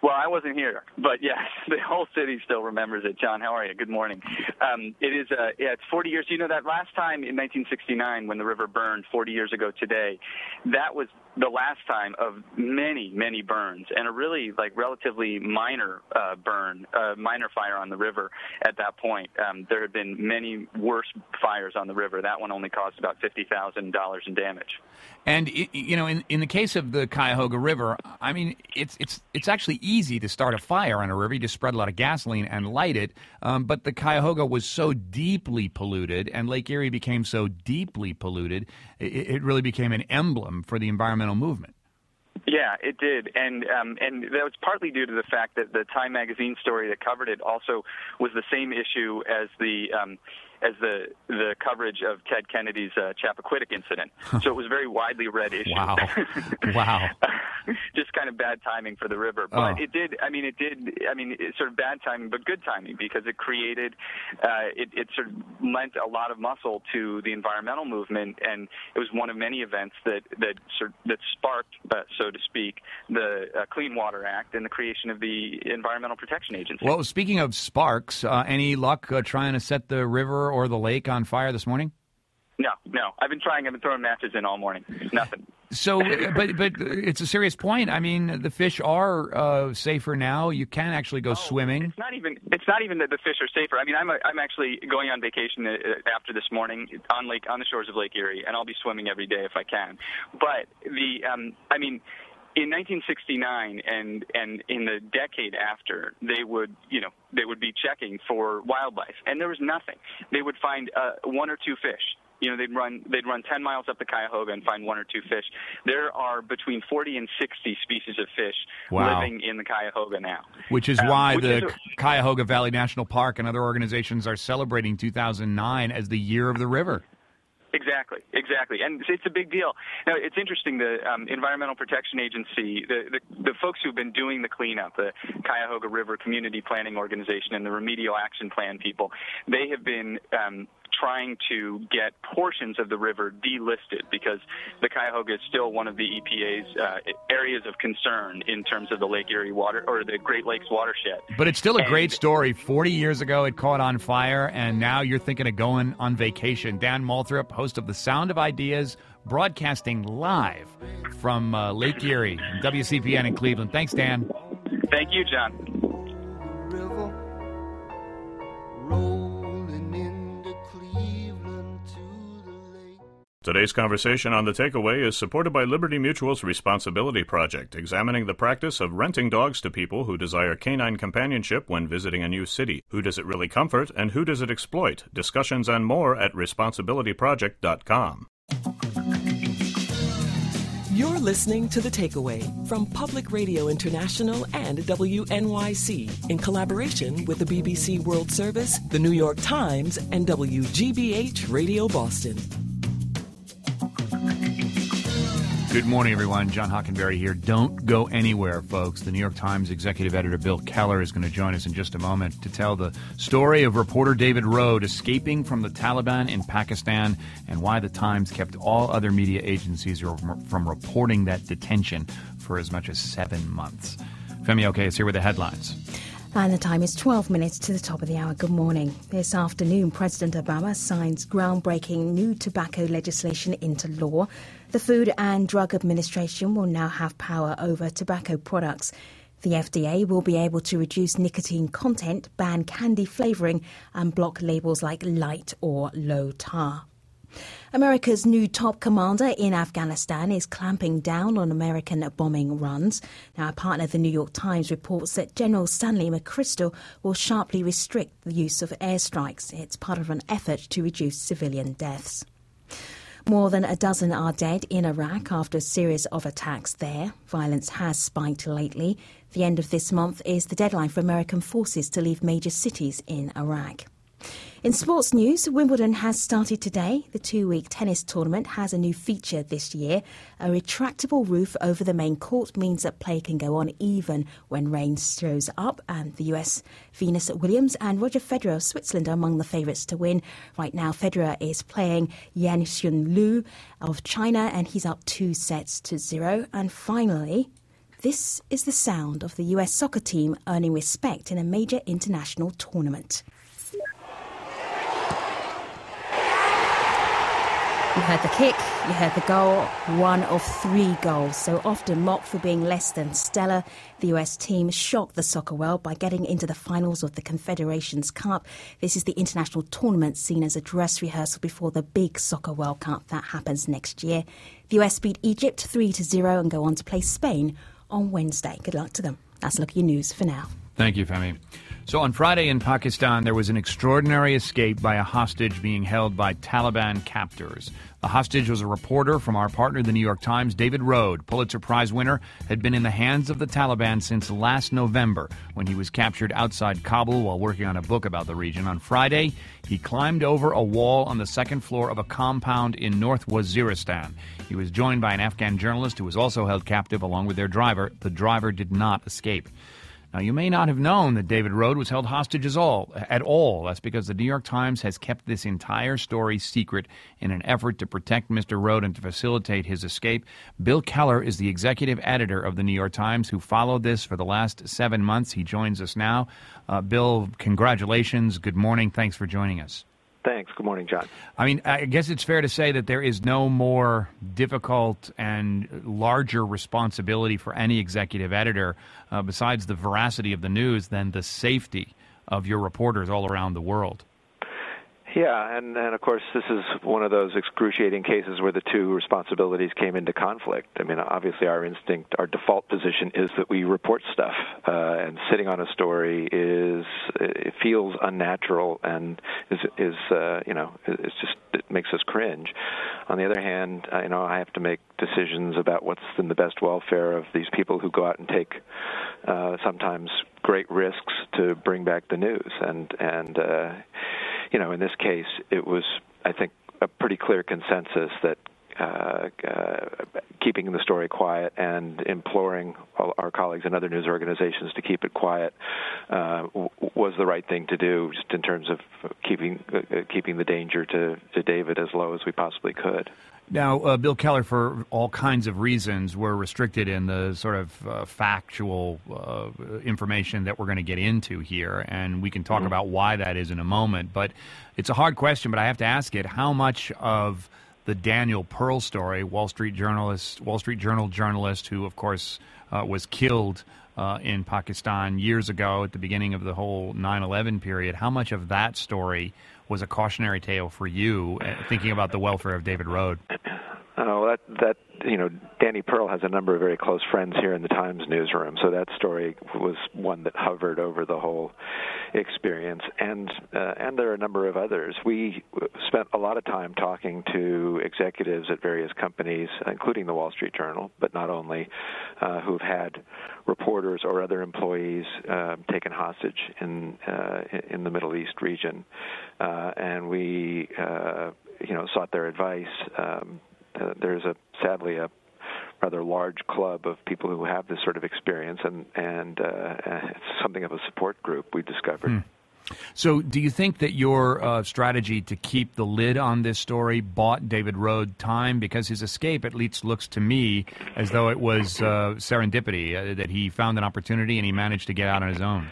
Well, I wasn't here, but yes, the whole city still remembers it. John, how are you? Good morning. Um, it is, uh, yeah, it's forty years. You know, that last time in nineteen sixty-nine when the river burned forty years ago today, that was the last time of many, many burns, and a really, like, relatively minor uh, burn, uh, minor fire on the river at that point. Um, there had been many worse fires on the river. That one only caused about fifty thousand dollars in damage. And, you know, in, in the case of the Cuyahoga River, I mean, it's it's it's actually easy to start a fire on a river. You just spread a lot of gasoline and light it. Um, but the Cuyahoga was so deeply polluted, and Lake Erie became so deeply polluted, it, it really became an emblem for the environmental movement. Yeah, it did, and um, and that was partly due to the fact that the Time magazine story that covered it also was the same issue as the um, as the the coverage of Ted Kennedy's uh, Chappaquiddick incident. So it was a very widely read issue. Wow, wow. Just kind of bad timing for the river, but oh. it did. I mean, it did. I mean, it's sort of bad timing, but good timing because it created, uh, it, it sort of lent a lot of muscle to the environmental movement, and it was one of many events that that sort of, that sparked, uh, so to speak, the uh, Clean Water Act and the creation of the Environmental Protection Agency. Well, speaking of sparks, uh, any luck uh, trying to set the river or the lake on fire this morning? No, no. I've been trying. I've been throwing matches in all morning. Nothing. So, but but it's a serious point. I mean, the fish are uh, safer now. You can actually go oh, swimming. It's not even. It's not even that the fish are safer. I mean, I'm a, I'm actually going on vacation after this morning on lake on the shores of Lake Erie, and I'll be swimming every day if I can. But the um, I mean. In nineteen sixty-nine and, and in the decade after, they would, you know, they would be checking for wildlife, and there was nothing. They would find uh, one or two fish. You know, they'd run they'd run ten miles up the Cuyahoga and find one or two fish. There are between forty and sixty species of fish wow. living in the Cuyahoga now. Which is um, why which the is a, Cuyahoga Valley National Park and other organizations are celebrating two thousand nine as the year of the river. Exactly, exactly, and it's a big deal. Now, it's interesting, the um, Environmental Protection Agency, the, the the folks who've been doing the cleanup, the Cuyahoga River Community Planning Organization and the Remedial Action Plan people, they have been um, trying to get portions of the river delisted because the Cuyahoga is still one of the E P A's uh, areas of concern in terms of the Lake Erie water or the Great Lakes watershed. But it's still a and, great story. Forty years ago, it caught on fire, and now you're thinking of going on vacation. Dan Moulthrop, host of The Sound of Ideas, broadcasting live from uh, Lake Erie, W C P N in Cleveland. Thanks, Dan. Thank you, John. Today's conversation on The Takeaway is supported by Liberty Mutual's Responsibility Project, examining the practice of renting dogs to people who desire canine companionship when visiting a new city. Who does it really comfort, and who does it exploit? Discussions and more at responsibility project dot com. You're listening to The Takeaway from Public Radio International and W N Y C in collaboration with the B B C World Service, the New York Times, and W G B H Radio Boston. Good morning, everyone. John Hockenberry here. Don't go anywhere, folks. The New York Times executive editor Bill Keller is going to join us in just a moment to tell the story of reporter David Rohde escaping from the Taliban in Pakistan and why the Times kept all other media agencies from reporting that detention for as much as seven months. Femi Oke is here with the headlines. And the time is twelve minutes to the top of the hour. Good morning. This afternoon, President Obama signs groundbreaking new tobacco legislation into law. The Food and Drug Administration will now have power over tobacco products. The F D A will be able to reduce nicotine content, ban candy flavouring, and block labels like light or low tar. America's new top commander in Afghanistan is clamping down on American bombing runs. Now, a partner of the New York Times reports that General Stanley McChrystal will sharply restrict the use of airstrikes. It's part of an effort to reduce civilian deaths. More than a dozen are dead in Iraq after a series of attacks there. Violence has spiked lately. The end of this month is the deadline for American forces to leave major cities in Iraq. In sports news, Wimbledon has started today. The two-week tennis tournament has a new feature this year. A retractable roof over the main court means that play can go on even when rain shows up. And the U S, Venus Williams and Roger Federer of Switzerland are among the favourites to win. Right now, Federer is playing Yan Xunlu of China, and he's up two sets to zero. And finally, This is the sound of the U S soccer team earning respect in a major international tournament. You heard the kick, you heard the goal, one of three goals. So often mocked for being less than stellar, the U S team shocked the soccer world by getting into the finals of the Confederations Cup. This is the international tournament seen as a dress rehearsal before the big Soccer World Cup that happens next year. The U S beat Egypt three to zero and go on to play Spain on Wednesday. Good luck to them. That's a look at your news for now. Thank you, Femi. So on Friday in Pakistan, there was an extraordinary escape by a hostage being held by Taliban captors. The hostage was a reporter from our partner, the New York Times. David Rohde, Pulitzer Prize winner, had been in the hands of the Taliban since last November when he was captured outside Kabul while working on a book about the region. On Friday, he climbed over a wall on the second floor of a compound in North Waziristan. He was joined by an Afghan journalist who was also held captive along with their driver. The driver did not escape. Now, you may not have known that David Rohde was held hostage at all. At all. That's because the New York Times has kept this entire story secret in an effort to protect Mister Rohde and to facilitate his escape. Bill Keller is the executive editor of the New York Times who followed this for the last seven months. He joins us now. Uh, Bill, congratulations. Good morning. Thanks for joining us. Thanks. Good morning, John. I mean, I guess it's fair to say that there is no more difficult and larger responsibility for any executive editor, uh, besides the veracity of the news, than the safety of your reporters all around the world. Yeah, and, and of course, this is one of those excruciating cases where the two responsibilities came into conflict. I mean, obviously, our instinct, our default position is that we report stuff, uh, and sitting on a story is it feels unnatural and is is uh, you know it's just it makes us cringe. On the other hand, uh, you know, I have to make decisions about what's in the best welfare of these people who go out and take uh, sometimes great risks to bring back the news, and and. Uh, You know, in this case, it was, I think, a pretty clear consensus that uh, uh, keeping the story quiet and imploring all our colleagues in other news organizations to keep it quiet uh, w- was the right thing to do, just in terms of keeping uh, keeping the danger to, to David as low as we possibly could. Now, uh, Bill Keller, for all kinds of reasons, we're restricted in the sort of uh, factual uh, information that we're going to get into here, and we can talk mm-hmm. about why that is in a moment. But it's a hard question, but I have to ask it. How much of the Daniel Pearl story, Wall Street journalist, Wall Street Journal journalist, who, of course, uh, was killed uh, in Pakistan years ago at the beginning of the whole nine eleven period, how much of that story was a cautionary tale for you, uh, thinking about the welfare of David Rohde? Oh, that that you know, Danny Pearl has a number of very close friends here in the Times newsroom, so that story was one that hovered over the whole experience, and uh, and there are a number of others. We spent a lot of time talking to executives at various companies, including the Wall Street Journal, but not only, uh, who've had reporters or other employees uh, taken hostage in uh, in the Middle East region, uh, and we uh, you know sought their advice. Um, uh, there's a sadly a rather large club of people who have this sort of experience, and and uh, it's something of a support group we discovered. Hmm. So do you think that your uh, strategy to keep the lid on this story bought David Rohde time? Because his escape at least looks to me as though it was uh, serendipity, uh, that he found an opportunity and he managed to get out on his own.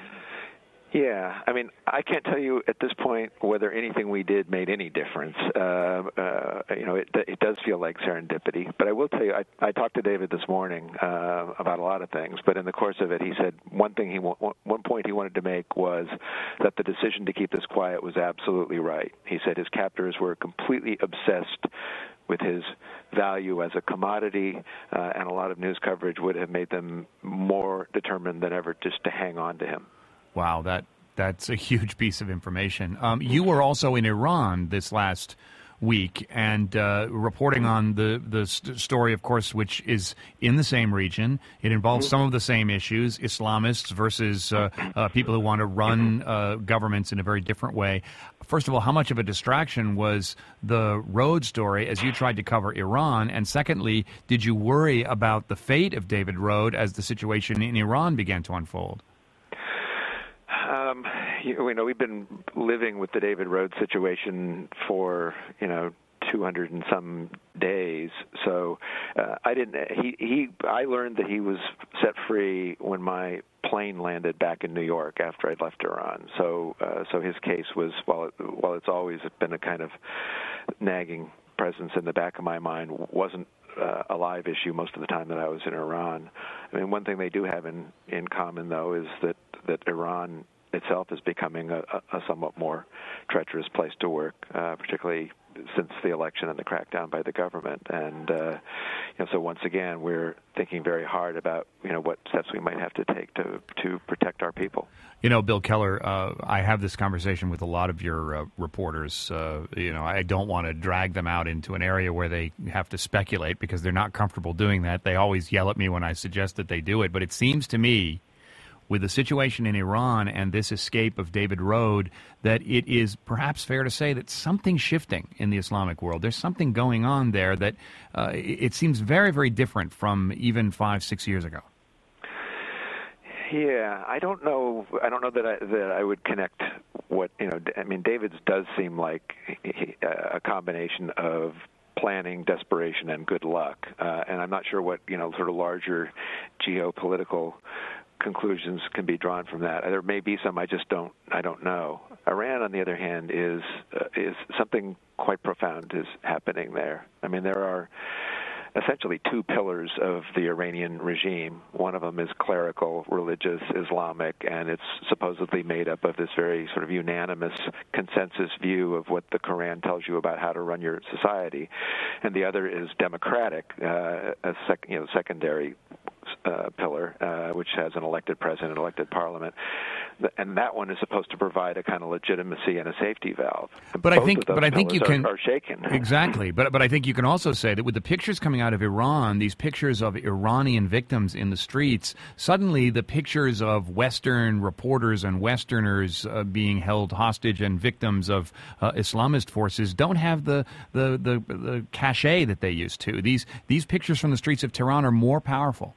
Yeah, I mean, I can't tell you at this point whether anything we did made any difference. Uh, uh, you know, it, it does feel like serendipity. But I will tell you, I, I talked to David this morning uh, about a lot of things. But in the course of it, he said one thing he one point he wanted to make was that the decision to keep this quiet was absolutely right. He said his captors were completely obsessed with his value as a commodity, uh, and a lot of news coverage would have made them more determined than ever just to hang on to him. Wow, that that's a huge piece of information. Um, you were also in Iran this last week and uh, reporting on the, the st- story, of course, which is in the same region. It involves some of the same issues, Islamists versus uh, uh, people who want to run uh, governments in a very different way. First of all, how much of a distraction was the Rohde story as you tried to cover Iran? And secondly, did you worry about the fate of David Rohde as the situation in Iran began to unfold? Um, you know, we've been living with the David Rohde situation for, you know, two hundred and some days. So uh, I didn't. He he. I learned that he was set free when my plane landed back in New York after I'd left Iran. So uh, so his case was, while it, while it's always been a kind of nagging presence in the back of my mind, wasn't uh, a live issue most of the time that I was in Iran. I mean, one thing they do have in in common though is that that Iran itself is becoming a, a somewhat more treacherous place to work, uh, particularly since the election and the crackdown by the government. And uh, you know, so once again, we're thinking very hard about you know what steps we might have to take to to protect our people. You know, Bill Keller, uh, I have this conversation with a lot of your uh, reporters. Uh, you know, I don't want to drag them out into an area where they have to speculate because they're not comfortable doing that. They always yell at me when I suggest that they do it. But it seems to me, with the situation in Iran and this escape of David Rode, that it is perhaps fair to say that something's shifting in the Islamic world. There's something going on there that uh, it seems very, very different from even five, six years ago. Yeah, I don't know. I don't know that I, that I would connect what you know. I mean, David's does seem like a combination of planning, desperation, and good luck. Uh, and I'm not sure what you know, sort of larger geopolitical conclusions can be drawn from that. There may be some. I just don't. I don't know. Iran, on the other hand, is uh, is something quite profound is happening there. I mean, there are essentially two pillars of the Iranian regime. One of them is clerical, religious, Islamic, and it's supposedly made up of this very sort of unanimous consensus view of what the Quran tells you about how to run your society. And the other is democratic, uh, a sec- you know, secondary uh, pillar, uh, which has an elected president, elected parliament. And that one is supposed to provide a kind of legitimacy and a safety valve. But Both I think, of those but I think you pillars can are, are shaken. Exactly. But but I think you can also say that with the pictures coming out of Iran, these pictures of Iranian victims in the streets, suddenly the pictures of Western reporters and Westerners uh, being held hostage and victims of uh, Islamist forces don't have the the, the the cachet that they used to. These these pictures from the streets of Tehran are more powerful.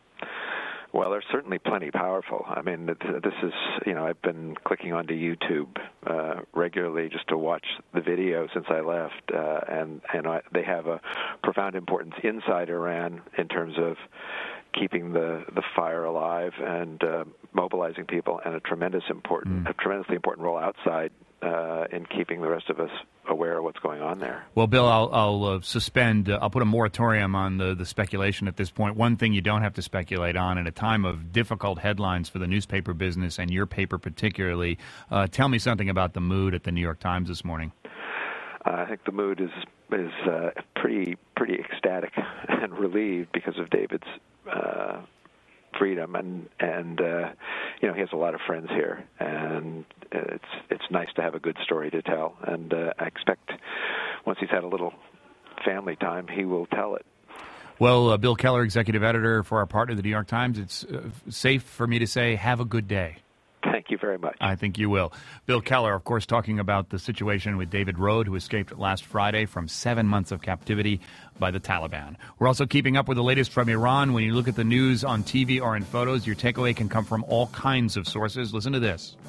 Well, they're certainly plenty powerful. I mean, this is, you know, I've been clicking onto YouTube uh, regularly just to watch the video since I left, uh, and, and I, they have a profound importance inside Iran in terms of keeping the, the fire alive and uh, mobilizing people, and a tremendous important, mm. a tremendously important role outside uh, in keeping the rest of us aware of what's going on there. Well, Bill, I'll, I'll uh, suspend, uh, I'll put a moratorium on the, the speculation at this point. One thing you don't have to speculate on in a time of difficult headlines for the newspaper business and your paper particularly, uh, tell me something about the mood at the New York Times this morning. Uh, I think the mood is is uh, pretty pretty ecstatic and relieved because of David's uh, freedom, and and uh, you know, he has a lot of friends here, and it's it's nice to have a good story to tell, and uh, I expect once he's had a little family time, he will tell it. Well, uh, Bill Keller, executive editor for our partner, the New York Times, it's uh, safe for me to say have a good day. Thank you very much. I think you will. Bill Keller, of course, talking about the situation with David Rode, who escaped last Friday from seven months of captivity by the Taliban. We're also keeping up with the latest from Iran. When you look at the news on T V or in photos, your takeaway can come from all kinds of sources. Listen to this.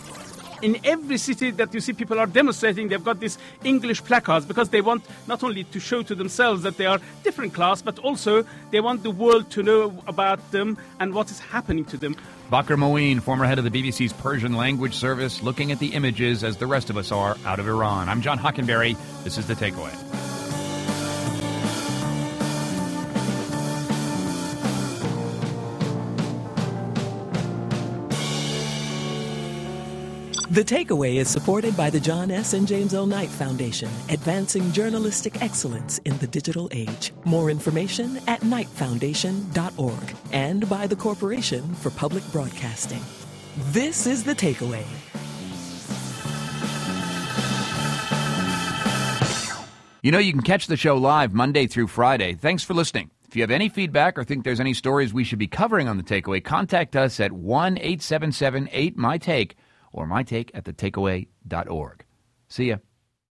In every city that you see people are demonstrating, they've got these English placards because they want not only to show to themselves that they are different class, but also they want the world to know about them and what is happening to them. Bakr Moeen, former head of the B B C's Persian language service, looking at the images as the rest of us are out of Iran. I'm John Hockenberry. This is The Takeaway. The Takeaway is supported by the John S. and James L. Knight Foundation, advancing journalistic excellence in the digital age. More information at knight foundation dot org, and by the Corporation for Public Broadcasting. This is The Takeaway. You know, you can catch the show live Monday through Friday. Thanks for listening. If you have any feedback or think there's any stories we should be covering on The Takeaway, contact us at one eight seven seven eight my take or my take at the takeaway dot org. See ya.